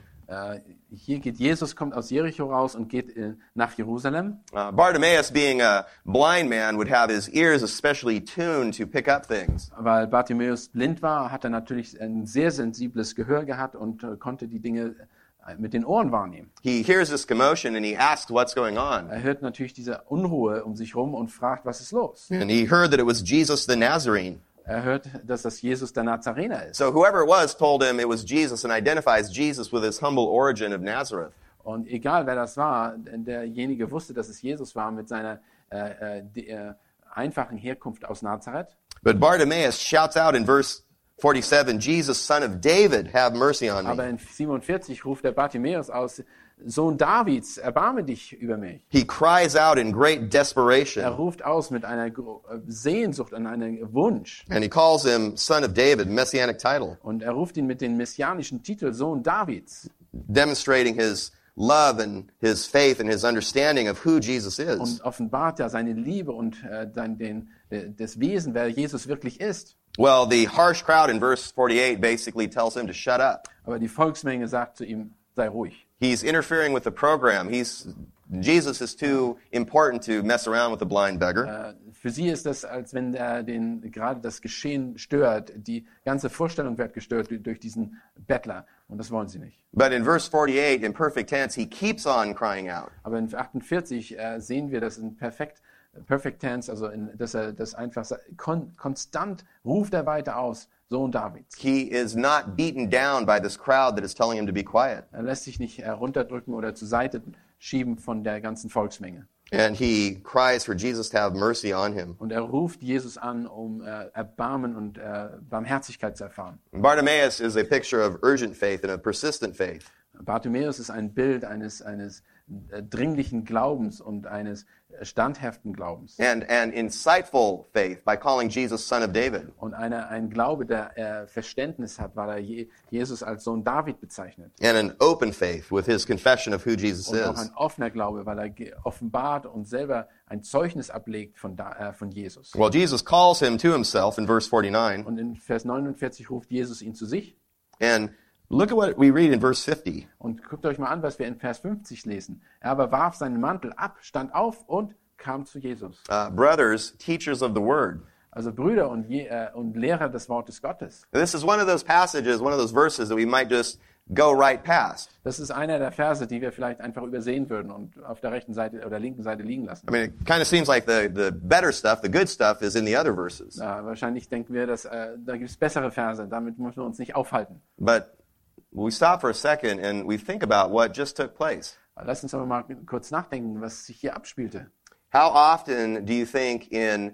Hier kommt aus Jericho raus und geht nach Jerusalem. Bartimaeus, being a blind man, would have his ears especially tuned to pick up things. Weil Bartimäus blind war, hat er natürlich ein sehr sensibles Gehör gehabt und konnte die Dinge mit den Ohren wahrnehmen. He hears this commotion and he asks what's going on. Er hört natürlich diese Unruhe um sich rum und fragt, was ist los? And he heard that it was Jesus the Nazarene. Er hört, dass das Jesus der Nazarener ist. So whoever it was told him it was Jesus and identifies Jesus with his humble origin of Nazareth. Und egal wer das war, derjenige wusste, dass es Jesus war mit seiner einfachen Herkunft aus Nazareth. But Bartimaeus shouts out in verse 47, Jesus, son of David, have mercy on me. Aber in 47 ruft der Bartimäus aus, Sohn Davids, erbarme dich über mich. He cries out in great desperation. Er ruft aus mit einer Sehnsucht und einem Wunsch. And he calls him son of David, messianic title. Und er ruft ihn mit dem messianischen Titel Sohn Davids. Demonstrating his love and his faith and his understanding of who Jesus is. Und offenbart er seine Liebe und das Wesen, wer Jesus wirklich ist. Well, the harsh crowd in verse 48 basically tells him to shut up. Aber die Volksmenge sagt zu ihm, sei ruhig. He's interfering with the program. He's Jesus is too important to mess around with a blind beggar. Für sie ist das, als wenn gerade das Geschehen stört. Die ganze Vorstellung wird gestört durch diesen Bettler. Und das wollen sie nicht. But in verse 48, in perfect tense, he keeps on crying out. Aber in 48 sehen wir das in Perfect Tense, also dass er das einfach konstant ruft er weiter aus, Sohn Davids. He is not beaten down by this crowd that is telling him to be quiet. Er lässt sich nicht runterdrücken oder zur Seite schieben von der ganzen Volksmenge. And he cries for Jesus to have mercy on him. Und er ruft Jesus an, um Erbarmen und Barmherzigkeit zu erfahren. Bartimaeus is a picture of urgent faith and a persistent faith. Bartimäus ist ein Bild eines dringlichen Glaubens und eines standhaften Glaubens. And an insightful faith by calling Jesus Son of David. Und ein Glaube, der Verständnis hat, weil er Jesus als Sohn David bezeichnet. And an open faith with his confession of who Jesus Und auch is. ein offener Glaube, weil er offenbart und selber ein Zeugnis ablegt von Jesus. Well, Jesus calls him to himself in verse 49. Und in Vers 49 ruft Jesus ihn zu sich. And look at what we read in verse 50. Und guckt euch mal an, was wir in Vers 50 lesen. Er aber warf seinen Mantel ab, stand auf und kam zu Jesus. Brothers, teachers of the word. Also Brüder und Lehrer des Wortes Gottes. This is one of those passages, one of those verses that we might just go right past. Das ist einer der Verse, die wir vielleicht einfach übersehen würden und auf der rechten Seite oder linken Seite liegen lassen. I mean, it kind of seems like the better stuff, the good stuff, is in the other verses. Wahrscheinlich denken wir, dass da gibt es bessere Verse. Damit müssen wir uns nicht aufhalten. But we stop for a second and we think about what just took place. Lass uns aber mal kurz nachdenken, was sich hier abspielte. How often do you think in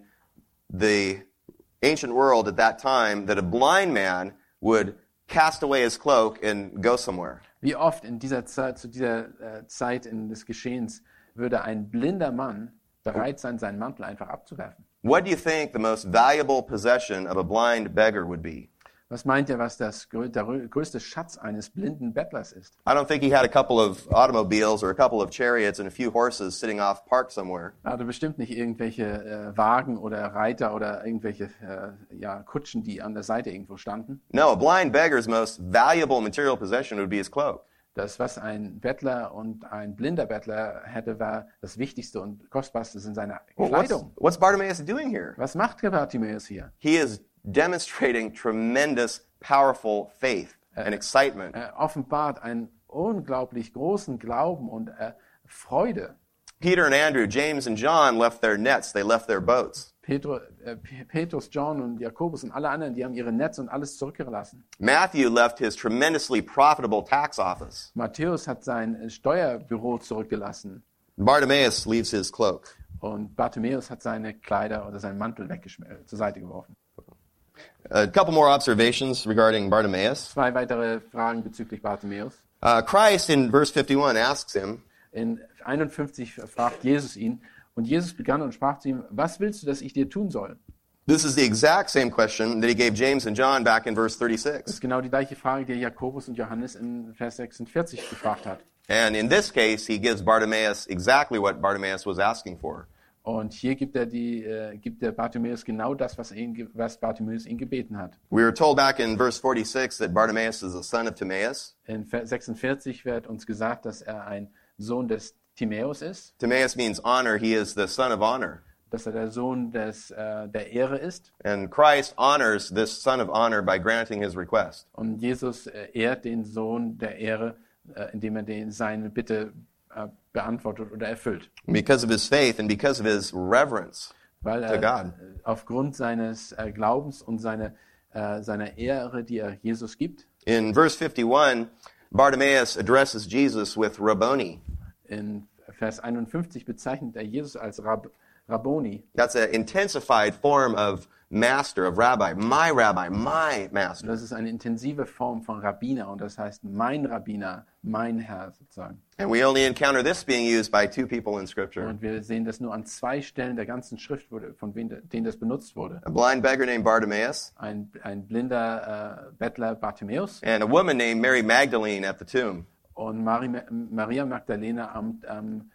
the ancient world at that time that a blind man would cast away his cloak and go somewhere? Wie oft in dieser Zeit, zu dieser Zeit des Geschehens würde ein blinder Mann bereit sein, seinen Mantel einfach abzuwerfen? What do you think the most valuable possession of a blind beggar would be? Was meint ihr, was der größte Schatz eines blinden Bettlers ist? I don't think he had a couple of automobiles or a couple of chariots and a few horses sitting off parked somewhere. Er hatte bestimmt nicht irgendwelche Wagen oder Reiter oder irgendwelche Kutschen, die an der Seite irgendwo standen. No, a blind beggar's most valuable material possession would be his cloak. Das, was ein Bettler und ein blinder Bettler hätte, war das Wichtigste und Kostbarste in seiner Kleidung. What's Bartimaeus doing here? Was macht Bartimäus hier? He is demonstrating tremendous, powerful faith and excitement. Er offenbart einen unglaublich großen Glauben und Freude. Peter and Andrew, James and John left their nets, they left their boats. Petrus, John und Jakobus und alle anderen, die haben ihre Netze und alles zurückgelassen. Matthew left his tremendously profitable tax office. Matthäus hat sein Steuerbüro zurückgelassen. Bartimaeus leaves his cloak. Und Bartimäus hat seine Kleider oder seinen Mantel zur Seite geworfen. A couple more observations regarding Bartimaeus. 2 weitere Fragen bezüglich Bartimäus. Christ in verse 51 asks him, In 51 fragt Jesus ihn, und Jesus begann und sprach zu ihm, was willst du, dass ich dir tun soll? this is the exact same question that he gave James and John back in verse Das 36. ist genau die gleiche Frage, die Jakobus und Johannes in Vers 46 gefragt hat. And in this case, he gives Bartimaeus exactly what Bartimaeus was asking for. Und hier gibt der Bartimäus genau das, was Bartimäus ihn gebeten hat. We were told back in verse 46 that Bartimaeus is the son of Timaeus. In Vers 46 wird uns gesagt, dass er ein Sohn des Timäus ist, Timaeus means honor. He is the son of honor. dass er der Sohn der Ehre ist. And Christ honors this son of honor by granting his request. Und Jesus ehrt den Sohn der Ehre, indem er seine Bitte beantwortet oder erfüllt. Because of his faith and because of his reverence Weil to God. aufgrund seines Glaubens und seiner Ehre, die er Jesus gibt. In verse 51, Bartimaeus addresses Jesus with Rabboni. In Vers 51 bezeichnet er Jesus als Rabboni. That's an intensified form of master, of rabbi, my Und master. das ist eine intensive Form von Rabbiner und das heißt mein Rabbiner, mein Herr sozusagen. And we only encounter this being used by 2 people in Scripture. Und wir sehen das nur an 2 Stellen der ganzen Schrift, von denen das benutzt wurde. A blind beggar named Bartimaeus Ein blinder Bettler Bartimäus and a woman named Mary Magdalene at the tomb. und Maria Magdalena am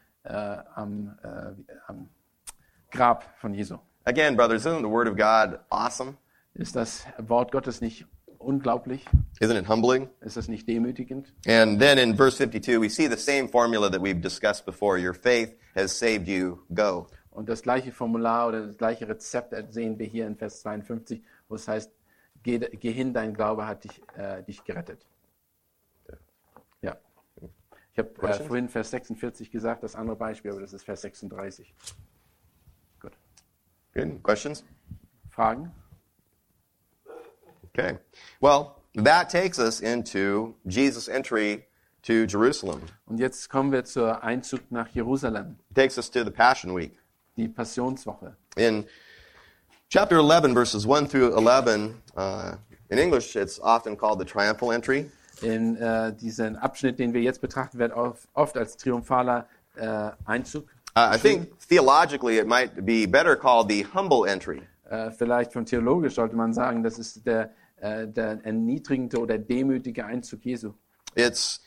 Grab von Jesu. Again, brothers, isn't the Word of God awesome? Ist das Wort Gottes nicht unglaublich? Isn't it humbling? Ist das nicht demütigend? And then in verse 52, we see the same formula that we've discussed before. Your faith has saved you. Go. Und das gleiche Formular oder das gleiche Rezept sehen wir hier in Vers 52, wo es heißt, geh hin, dein Glaube hat dich gerettet. Ja. Ich habe vorhin Vers 46 gesagt, das andere Beispiel, aber das ist Vers 36. Gut. Good. Questions? Fragen? Okay. Well, that takes us into Jesus' entry to Jerusalem. Und jetzt kommen wir zur Einzug nach Jerusalem, It takes us to the Passion Week. die Passionswoche. In chapter 11, verses 1 through 11, in English, it's often called the triumphal entry. In diesen Abschnitt, den wir jetzt betrachten, wird oft als triumphaler Einzug. I think theologically it might be better called the humble entry. Vielleicht von theologisch sollte man sagen, das ist der erniedrigende oder demütige Einzug Jesu. Its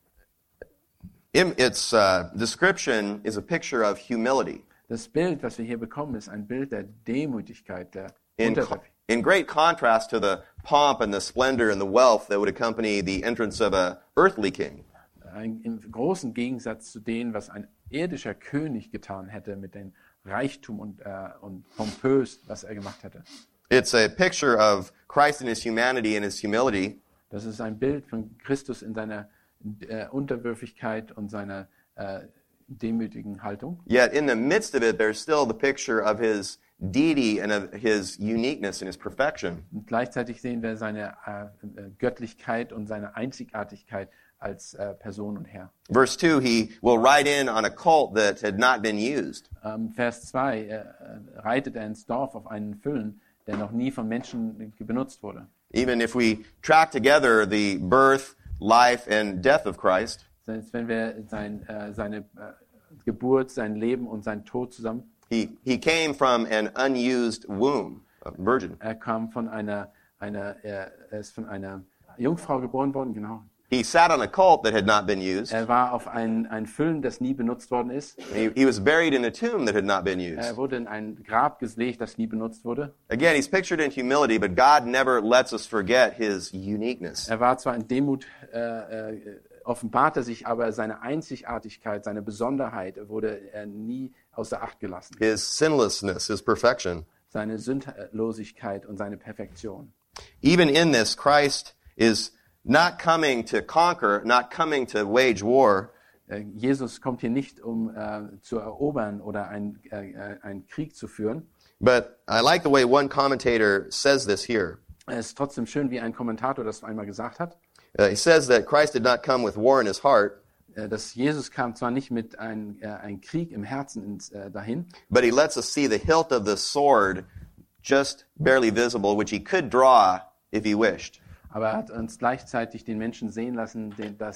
description is a picture of humility. Das Bild, was wir hier bekommen, ist ein Bild der Demütigkeit, der Unterwerfung. In great contrast to the pomp and the splendor and the wealth that would accompany the entrance of a earthly king. Im großen Gegensatz zu dem, was ein irdischer König getan hätte mit dem Reichtum und pompös, was er gemacht hätte. It's a picture of Christ in his humanity and his humility. Das ist ein Bild von Christus in seiner Unterwürfigkeit und seiner demütigen Haltung. Yet in the midst of it, there's still the picture of his deity and of his uniqueness and his perfection. Und gleichzeitig sehen wir seine Göttlichkeit und seine Einzigartigkeit als Person und Herr. Verse 2, he will ride in on a colt that had not been used. Vers 2 reitet er ins Dorf auf einen Füllen, der noch nie von Menschen benutzt wurde. Even if we track together the birth, life, and death of Christ, Selbst wenn wir seine Geburt, sein Leben und sein Tod zusammen. he came from an unused womb, a virgin. Er kam von er ist von einer Jungfrau geboren worden, genau. He sat on a colt that had not been used. Er war auf ein Füllen, das nie benutzt worden ist. He was buried in a tomb that had not been used. Er wurde in ein Grab gelegt, das nie benutzt wurde. Again, he's pictured in humility, but God never lets us forget his uniqueness. Er war zwar in Demut, offenbarte sich, aber seine Einzigartigkeit, seine Besonderheit wurde nie außer Acht gelassen. His sinlessness, his perfection. Seine Sündlosigkeit und seine Perfektion. Even in this, Christ is not coming to conquer, not coming to wage war. Jesus kommt hier nicht, um zu erobern oder einen Krieg zu führen. But I like the way one commentator says this here. Es ist trotzdem schön, wie ein Kommentator das einmal gesagt hat. He says that Christ did not come with war in his heart, Dass Jesus kam zwar nicht mit einem Krieg im Herzen dahin, but he lets us see the hilt of the sword just barely visible, which he could draw if he wished. aber er hat uns gleichzeitig den Menschen sehen lassen,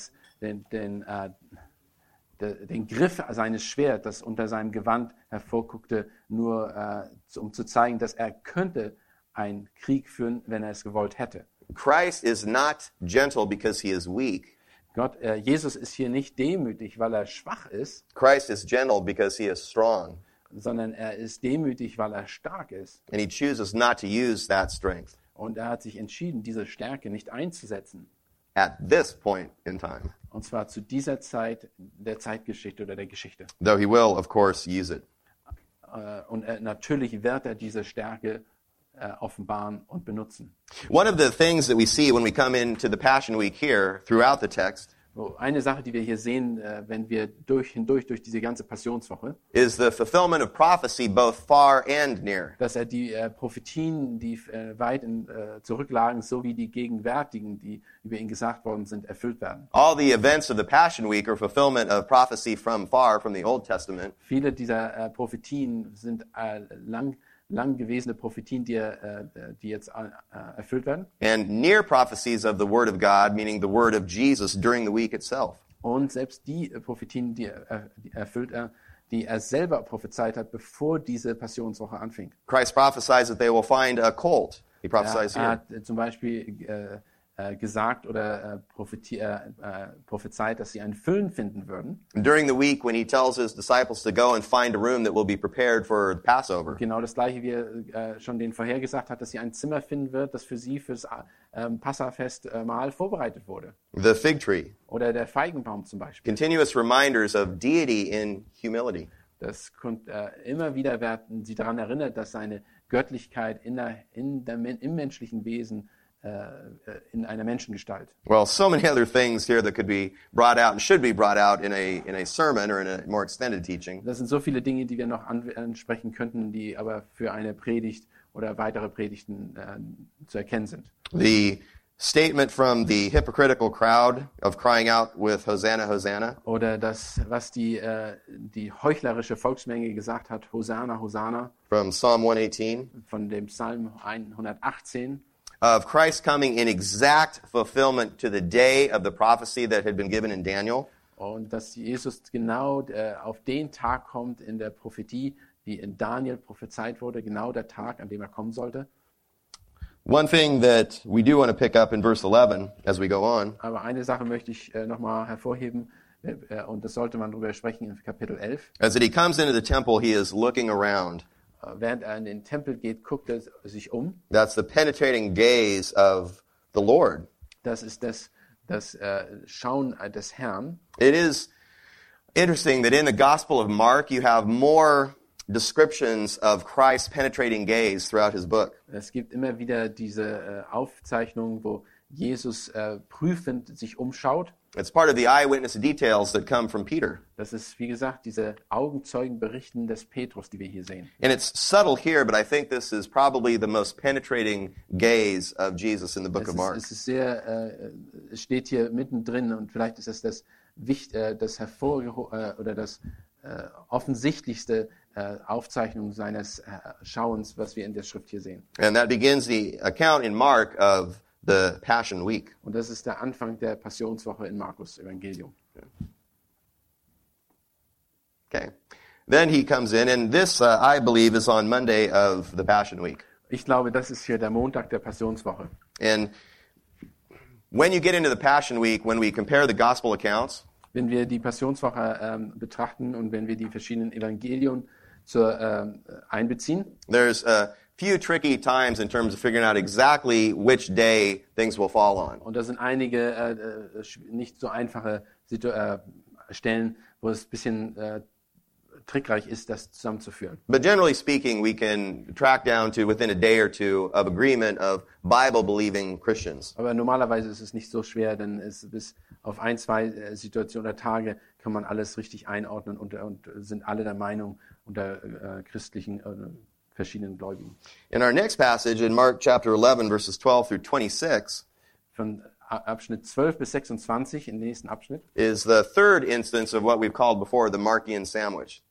den Griff seines Schwerts, das unter seinem Gewand hervorguckte, nur um zu zeigen, dass er könnte einen Krieg führen, wenn er es gewollt hätte. Christ is not gentle because he is weak. Jesus ist hier nicht demütig, weil er schwach ist, Christ is gentle because he is strong. sondern er ist demütig, weil er stark ist. And he chooses not to use that strength Und er hat sich entschieden, diese Stärke nicht einzusetzen. at this point in time, Und zwar zu dieser Zeit der Zeitgeschichte oder der Geschichte. though he will, of course, use it. Und natürlich wird er diese Stärke offenbaren und benutzen. One of the things that we see when we come into the Passion Week here throughout the text Eine Sache, die wir hier sehen, wenn wir hindurch durch diese ganze Passionswoche, is the fulfillment of prophecy both far and near. dass er die Prophetien, die weit zurücklagen, sowie die gegenwärtigen, die über ihn gesagt worden sind, erfüllt werden. All the events of the Passion Week are fulfillment of prophecy from far from the Old Testament. Viele dieser Prophetien sind lang gewesene Prophetien, die jetzt erfüllt werden. And near prophecies of the Word of God, meaning the Word of Jesus during the week itself. Und selbst die Prophetien, die erfüllt er, die er selber prophezeit hat, bevor diese Passionswoche anfing. Christ prophesies that they will find a colt. He prophesies Er here. hat zum Beispiel gesagt oder prophezeit, dass sie ein Füllen finden würden. During the week when he tells his disciples to go and find a room that will be prepared for the Passover. Genau das Gleiche, wie er schon denen vorhergesagt hat, dass sie ein Zimmer finden wird, das für sie fürs Passafestmahl vorbereitet wurde. The fig tree. Oder der Feigenbaum zum Beispiel. Continuous reminders of deity in humility. Das immer wieder werden sie daran erinnert, dass seine Göttlichkeit im menschlichen Wesen in einer Menschengestalt. Well, so many other things here that could be brought out and should be brought out in a sermon or in a more extended teaching. Das sind so viele Dinge, die wir noch ansprechen könnten, die aber für eine Predigt oder weitere Predigten zu erkennen sind. The statement from the hypocritical crowd of crying out with Hosanna, Hosanna. Oder das, was die heuchlerische Volksmenge gesagt hat, Hosanna, Hosanna. From Psalm 118. Von dem Psalm 118. Of Christ coming in exact fulfillment to the day of the prophecy that had been given in Daniel. Und dass Jesus genau auf den Tag kommt in der Prophetie, wie in Daniel prophezeit wurde, genau der Tag, an dem er kommen sollte. One thing that we do want to pick up in verse 11 as we go on. Aber eine Sache möchte ich nochmal hervorheben, und das sollte man darüber sprechen in Kapitel 11. As he comes into the temple, he is looking around. Während er in den Tempel geht, guckt er sich um. That's the penetrating gaze of the Lord. Das ist das Schauen des Herrn. It is interesting that in the Gospel of Mark you have more descriptions of Christ's penetrating gaze throughout his book. Es gibt immer wieder diese Aufzeichnungen, wo Jesus prüfend sich umschaut. It's part of the eyewitness details that come from Peter. Das ist, wie gesagt, diese Augenzeugenberichten des Petrus, die wir hier sehen. And it's subtle here, but I think this is probably the most penetrating gaze of Jesus in the book of Mark. Es ist sehr, es steht hier mittendrin und vielleicht ist es das offensichtlichste Aufzeichnung seines Schauens, was wir in der Schrift hier sehen. And that begins the account in Mark of the Passion Week. Und das ist der Anfang der Passionswoche in Markus Evangelium. Okay. Then he comes in, and this, I believe, is on Monday of the Passion Week. Ich glaube, das ist hier der Montag der Passionswoche. And when you get into the Passion Week, when we compare the gospel accounts, wenn wir die Passionswoche betrachten und wenn wir die verschiedenen Evangelien einbeziehen, there's a few tricky times in terms of figuring out exactly which day things will fall on. Und da sind einige nicht so einfache Stellen, wo es ein bisschen trickreich ist, das zusammenzuführen. But generally speaking, we can track down to within a day or two of agreement of Bible-believing Christians. Aber normalerweise ist es nicht so schwer, denn bis auf 1-2 Situationen oder Tage kann man alles richtig einordnen und sind alle der Meinung unter christlichen verschiedenen Gläubigen. In our next passage in Mark chapter 11 verses 12 through 26, von Abschnitt 12 bis 26 im nächsten Abschnitt, is the third instance of what we've called before the Markian sandwich.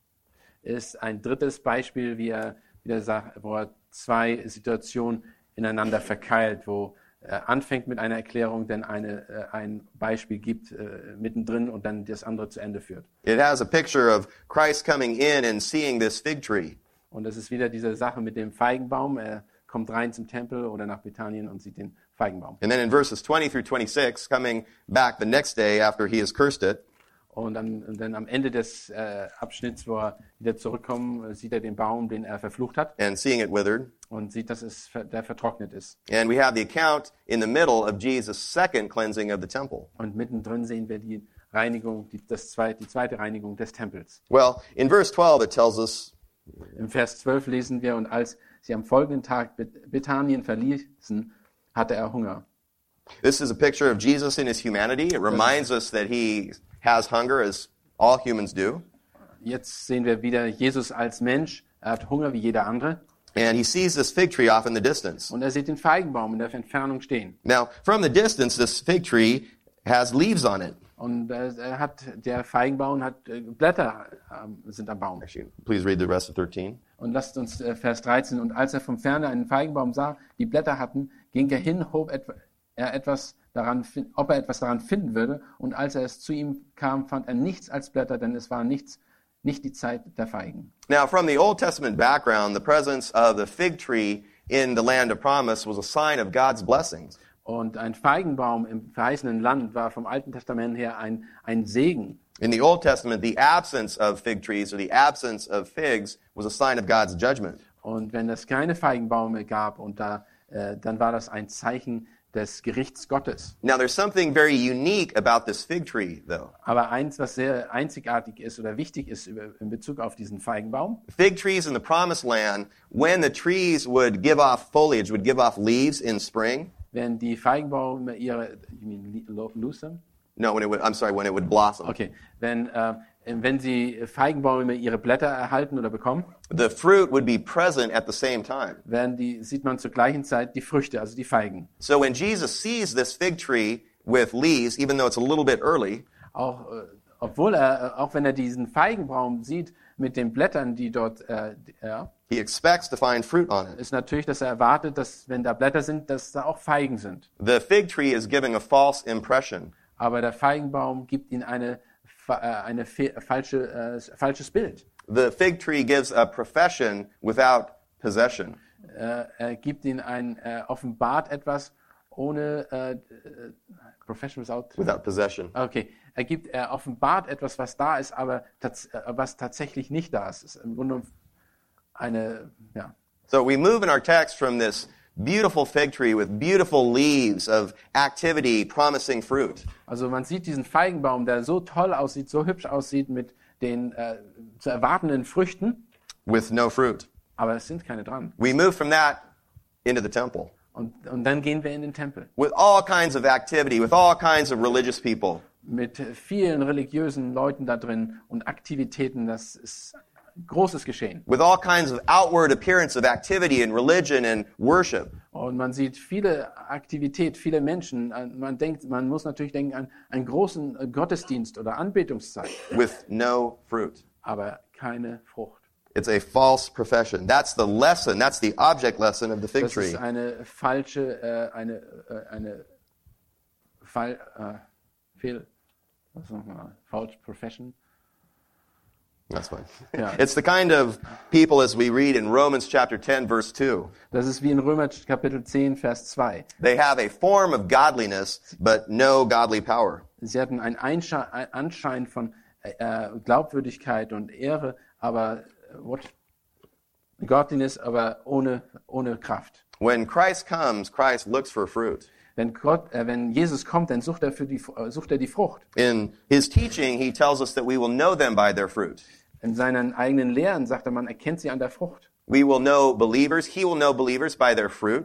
Ist ein drittes Beispiel, wie er wieder sagt, wo er zwei Situationen ineinander verkeilt, wo er anfängt mit einer Erklärung, dann ein Beispiel gibt mittendrin und dann das andere zu Ende führt. It has a picture of Christ coming in and seeing this fig tree. Und das ist wieder diese Sache mit dem Feigenbaum. Er kommt rein zum Tempel oder nach Bethanien und sieht den Feigenbaum. And then in verses 20 through 26, coming back the next day after he has cursed it, und dann am Ende des Abschnitts, wo er wieder zurückkommt, sieht er den Baum, den er verflucht hat. and seeing it withered. Und sieht, dass der vertrocknet ist. And we have the account in the middle of Jesus' second cleansing of the temple. Und mittendrin sehen wir die Reinigung, die zweite Reinigung des Tempels. Well, in verse 12 it tells us, Im Vers 12 lesen wir, und als sie am folgenden Tag Bethanien verließen, hatte er Hunger. this is a picture of Jesus in his humanity. It reminds us that he has hunger as all humans do. Jetzt sehen wir wieder Jesus als Mensch. Er hat Hunger wie jeder andere. And he sees this fig tree off in the distance. Und er sieht den Feigenbaum in der Entfernung stehen. Now, from the distance, this fig tree has leaves on it. Und der Feigenbaum hat Blätter sind am Baum. Actually, please read the rest of 13. Und lasst uns Vers 13. Und als er vom Ferne einen Feigenbaum sah, die Blätter hatten, ging er hin, ob er etwas daran finden würde. Und als er es zu ihm kam, fand er nichts als Blätter, denn es war nicht die Zeit der Feigen. Now, from the Old Testament background, the presence of the fig tree in the land of promise was a sign of God's blessings. Und ein Feigenbaum im verheißenen Land war vom Alten Testament her ein Segen. In the Old Testament, the absence of fig trees or the absence of figs was a sign of God's judgment. Und wenn es keine Feigenbäume gab, dann war das ein Zeichen des Gerichts Gottes. Now, there's something very unique about this fig tree, though. Aber eins, was sehr einzigartig ist oder wichtig ist in Bezug auf diesen Feigenbaum, Fig trees in the Promised Land, when the trees would give off foliage, would give off leaves in spring. wenn die Feigenbäume ihre, you mean Lusam? No, when it would blossom. Okay, wenn sie Feigenbäume ihre Blätter erhalten oder bekommen, The fruit would be present at the same time. sieht man zur gleichen Zeit die Früchte, also die Feigen. So when Jesus sees this fig tree with leaves, even though it's a little bit early, Auch wenn er diesen Feigenbaum sieht mit den Blättern, die dort, he expects to find fruit on it. ist natürlich, dass er erwartet, dass wenn da Blätter sind, dass da auch Feigen sind. The fig tree is giving a false impression. Aber der Feigenbaum gibt ihnen falsches Bild. The fig tree gives a profession without possession. Er gibt ihnen offenbart etwas ohne Profession Without possession. Okay, er offenbart etwas, was da ist, aber was tatsächlich nicht da ist. Es ist im Grunde So we move in our text from this beautiful fig tree with beautiful leaves of activity promising fruit. Also man sieht diesen Feigenbaum, der so toll aussieht, so hübsch aussieht mit den zu erwartenden Früchten, With no fruit. aber es sind keine dran. We move from that into the temple. Und dann gehen wir in den Tempel With all kinds of activity, with all kinds of religious people. mit vielen religiösen Leuten da drin und Aktivitäten. Das ist großes Geschehen. With all kinds of outward appearance of activity and religion and worship. Und man sieht viele Aktivität, viele Menschen. Man muss natürlich denken an einen großen Gottesdienst oder Anbetungszeit, With no fruit. aber keine Frucht. It's a false profession. That's the lesson. That's the object lesson of the fig Das tree. ist eine falsche, false profession. That's fine. Yeah. It's the kind of people as we read in Romans chapter 10 verse 2. Das ist wie in Römer Kapitel 10, Vers 2. They have a form of godliness, but no godly power. Sie hatten einen Anschein von Glaubwürdigkeit und Ehre, aber Godliness, aber ohne Kraft. When Christ comes, Christ looks for fruit. Wenn Jesus kommt, dann sucht er die Frucht. In his teaching, he tells us that we will know them by their fruit. In seinen eigenen Lehren sagt er, man erkennt sie an der Frucht. We will know believers. He will know believers by their fruit.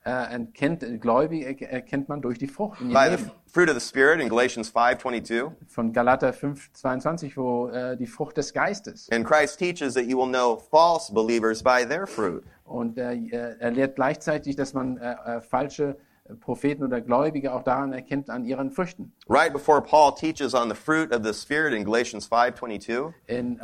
Gläubige erkennt man durch die Frucht in By ihrem the Leben. fruit of the Spirit in Galatians 5:22. Von Galater 5,22, wo die Frucht des Geistes. And Christ teaches that you will know false believers by their fruit. Und er lehrt gleichzeitig, dass man falsche Propheten oder Gläubige auch daran erkennt, an ihren Früchten. Right before Paul teaches on the fruit of the Spirit in Galatians 5:22,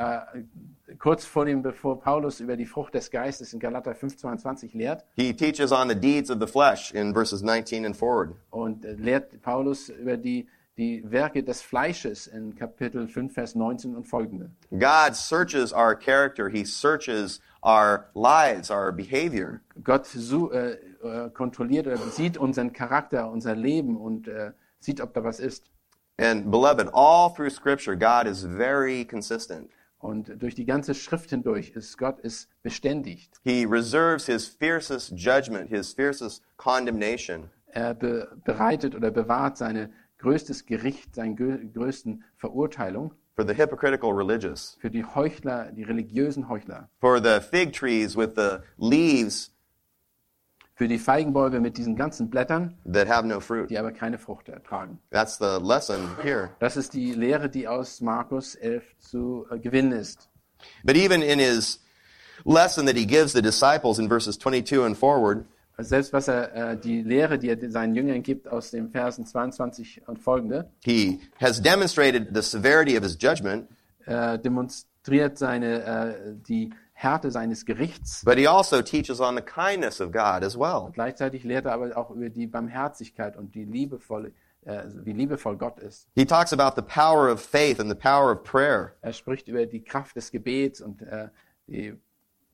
Kurz bevor Paulus über die Frucht des Geistes in Galater 5,22 lehrt, he teaches on the deeds of the flesh in verses 19 and forward. und lehrt Paulus über die Werke des Fleisches in Kapitel 5, Vers 19 und folgende. God searches our character. He searches our lives, our behavior. Gott kontrolliert oder sieht unseren Charakter, unser Leben und sieht, ob da was ist. And beloved, all through Scripture, God is very consistent. Und durch die ganze Schrift hindurch Gott ist beständig. He reserves his fiercest judgment, his fiercest condemnation Er bereitet oder bewahrt sein größtes Gericht, seine größten Verurteilung for the hypocritical religious, für die Heuchler, die religiösen Heuchler, for the fig trees with the leaves für die Feigenbäume mit diesen ganzen Blättern, that have no fruit. die aber keine Frucht ertragen. That's the lesson here. Das ist die Lehre, die aus Markus 11 zu gewinnen ist. But even in his lesson that he gives the disciples in verses 22 and forward, Selbst die Lehre, die er seinen Jüngern gibt aus den Versen 22 und folgende, he has demonstrated the severity of his judgment, demonstriert die Härte seines Gerichts. but he also teaches on the kindness of God as well. Gleichzeitig lehrt er aber auch über die Barmherzigkeit und wie liebevoll Gott ist. He talks about the power of faith and the power of prayer. Er spricht über die Kraft des Gebets und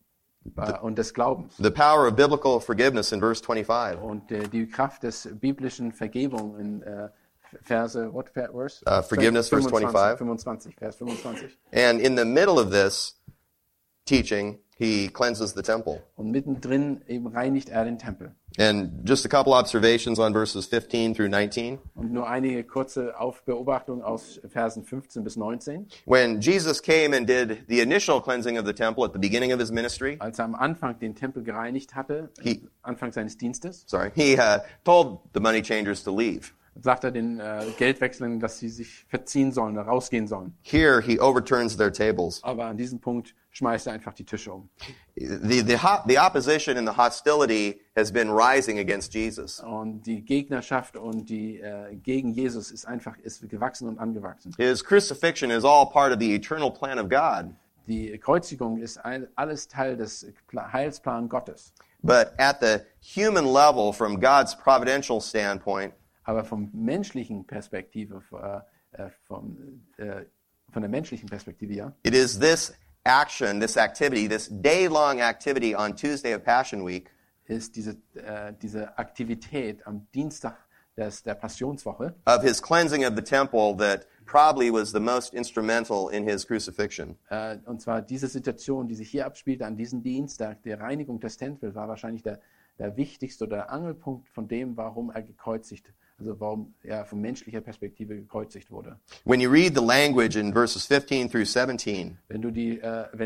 und des Glaubens. The power of biblical forgiveness in verse 25. Und die Kraft des biblischen Vergebung in Verse, what verse? Forgiveness, verse 25. 25, Vers 25. And in the middle of this teaching, he cleanses the temple. Und mittendrin eben reinigt er den Tempel. And just a couple observations on verses 15 through 19. Und nur einige kurze Beobachtungen aus Versen 15 bis 19. When Jesus came and did the initial cleansing of the temple at the beginning of his ministry, Als er am Anfang den Tempel gereinigt hatte, Anfang seines Dienstes, he told the money changers to leave. sagt er den Geldwechseln, dass sie sich verziehen sollen, rausgehen sollen. Here he overturns their tables. Aber an diesem Punkt schmeißt er einfach die Tische um. The opposition and the hostility has been rising against Jesus. Und die Gegnerschaft und die gegen Jesus ist gewachsen und angewachsen. His crucifixion is all part of the eternal plan of God. Die Kreuzigung ist alles Teil des Heilsplans Gottes. But at the human level, from God's providential standpoint, Aber vom menschlichen Perspektive, von der menschlichen Perspektive, ja, it is this action, this activity, this day-long activity on Tuesday of Passion Week ist diese Aktivität am Dienstag der Passionswoche of his cleansing of the temple that probably was the most instrumental in his crucifixion. Und zwar diese Situation, die sich hier abspielte an diesem Dienstag, der Reinigung des Tempels, war wahrscheinlich der wichtigste oder der Angelpunkt von dem, warum er gekreuzigt, also warum er von menschlicher Perspektive gekreuzigt wurde. When you read the language in verses 15 through 17, Wenn du die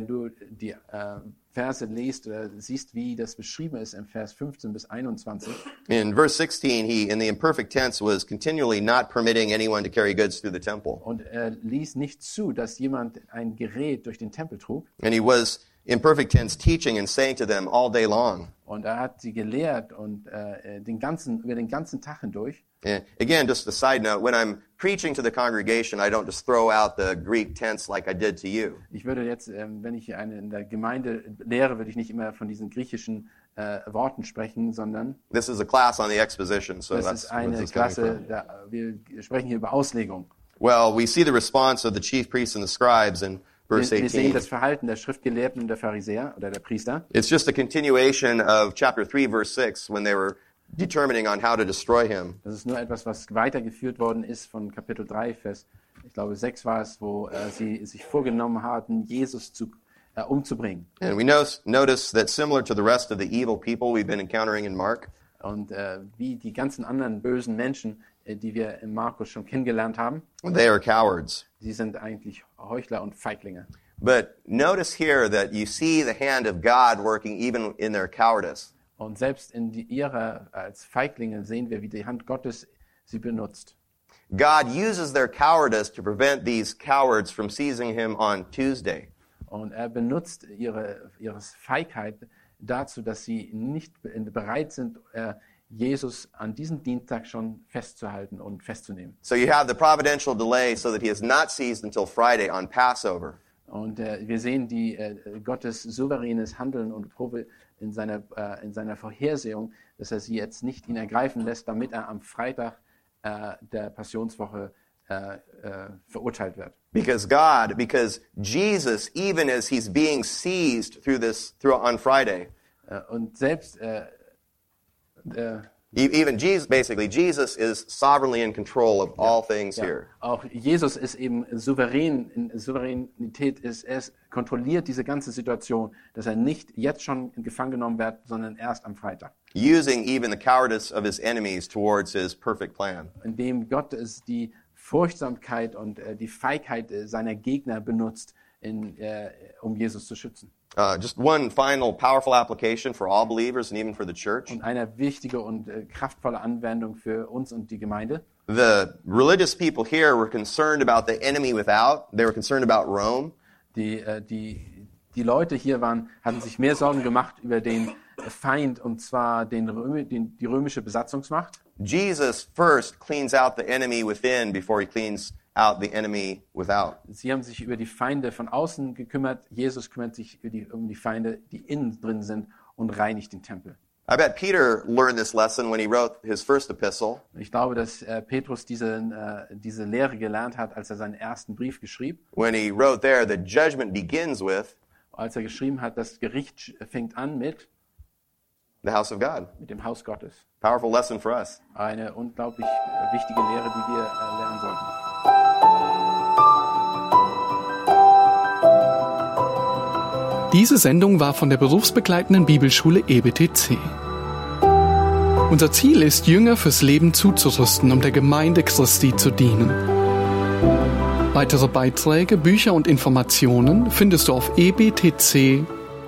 Verse liest, siehst, wie das beschrieben ist in Vers 15 bis 21. in verse 16, he, in the imperfect tense, was continually not permitting anyone to carry goods through the temple. Und er ließ nicht zu, dass jemand ein Gerät durch den Tempel trug. And he was, in perfect tense, teaching and saying to them all day long. Und er hat sie gelehrt und über den ganzen Tag hindurch. And again, just a side note, when I'm preaching to the congregation, I don't just throw out the Greek tense like I did to you. Ich würde jetzt, wenn ich in der Gemeinde lehre, würde ich nicht immer von diesen griechischen Worten sprechen, sondern This is a class on the exposition, so das that's ist where eine this is coming Klasse, from. wir sprechen hier über Auslegung. Well, we see the response of the chief priests and the scribes in verse Wir sehen 18. das Verhalten der Schriftgelehrten und der Pharisäer oder der Priester. It's just a continuation of chapter 3, verse 6, when they were determining on how to destroy him. Das ist nur etwas, was weitergeführt worden ist von Kapitel 3, Vers, ich glaube 6 war es, wo sie sich vorgenommen hatten, Jesus umzubringen. And we notice that similar to the rest of the evil people we've been encountering in Mark, Und wie die ganzen anderen bösen Menschen, die wir in Markus schon kennengelernt haben, they are cowards. sie sind eigentlich Heuchler und Feiglinge. But notice here that you see the hand of God working even in their cowardice. Und selbst in ihrer als Feiglinge sehen wir, wie die Hand Gottes sie benutzt. God uses their cowardice to prevent these cowards from seizing him on Tuesday. Und er benutzt ihre Feigheit dazu, dass sie nicht bereit sind, Jesus an diesem Dienstag schon festzuhalten und festzunehmen. So you have the providential delay so that he is not seized until Friday on Passover. Und wir sehen Gottes souveränes Handeln und Probe in seiner Vorhersehung, dass er sie jetzt nicht ihn ergreifen lässt, damit er am Freitag der Passionswoche verurteilt wird. Because Jesus, even as he's being seized on Friday, Und selbst even Jesus is sovereignly in control of all things here. auch Jesus ist eben souverän, in Souveränität er kontrolliert diese ganze Situation, dass er nicht jetzt schon gefangen genommen wird, sondern erst am Freitag. Using even the cowardice of his enemies towards his perfect plan. Indem Gott die Furchtsamkeit und die Feigheit seiner Gegner benutzt, um Jesus zu schützen. Just one final powerful application for all believers and even for the church. Und eine wichtige und kraftvolle Anwendung für uns und die Gemeinde. The religious people here were concerned about the enemy without. They were concerned about Rome. Die Leute hier hatten sich mehr Sorgen gemacht über den Feind, und zwar die römische Besatzungsmacht. Jesus first cleans out the enemy within before he cleans out the enemy without. Sie haben sich über die Feinde von außen gekümmert. Jesus kümmert sich um die Feinde, die innen drin sind, und reinigt den Tempel. I bet Peter learned this lesson when he wrote his first epistle. Ich glaube, dass Petrus diese Lehre gelernt hat, als er seinen ersten Brief geschrieb. When he wrote there, the judgment begins with, als er geschrieben hat, das Gericht fängt an mit the house of God. dem Haus Gottes. Powerful lesson for us. Eine unglaublich wichtige Lehre, die wir lernen sollten. Diese Sendung war von der berufsbegleitenden Bibelschule EBTC. Unser Ziel ist, Jünger fürs Leben zuzurüsten, um der Gemeinde Christi zu dienen. Weitere Beiträge, Bücher und Informationen findest du auf ebtc.org.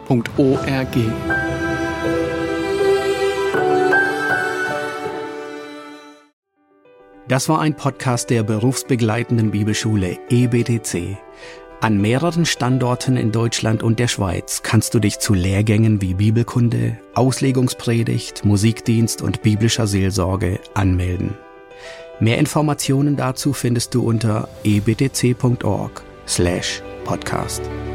Das war ein Podcast der berufsbegleitenden Bibelschule EBTC. An mehreren Standorten in Deutschland und der Schweiz kannst du dich zu Lehrgängen wie Bibelkunde, Auslegungspredigt, Musikdienst und biblischer Seelsorge anmelden. Mehr Informationen dazu findest du unter ebtc.org/podcast.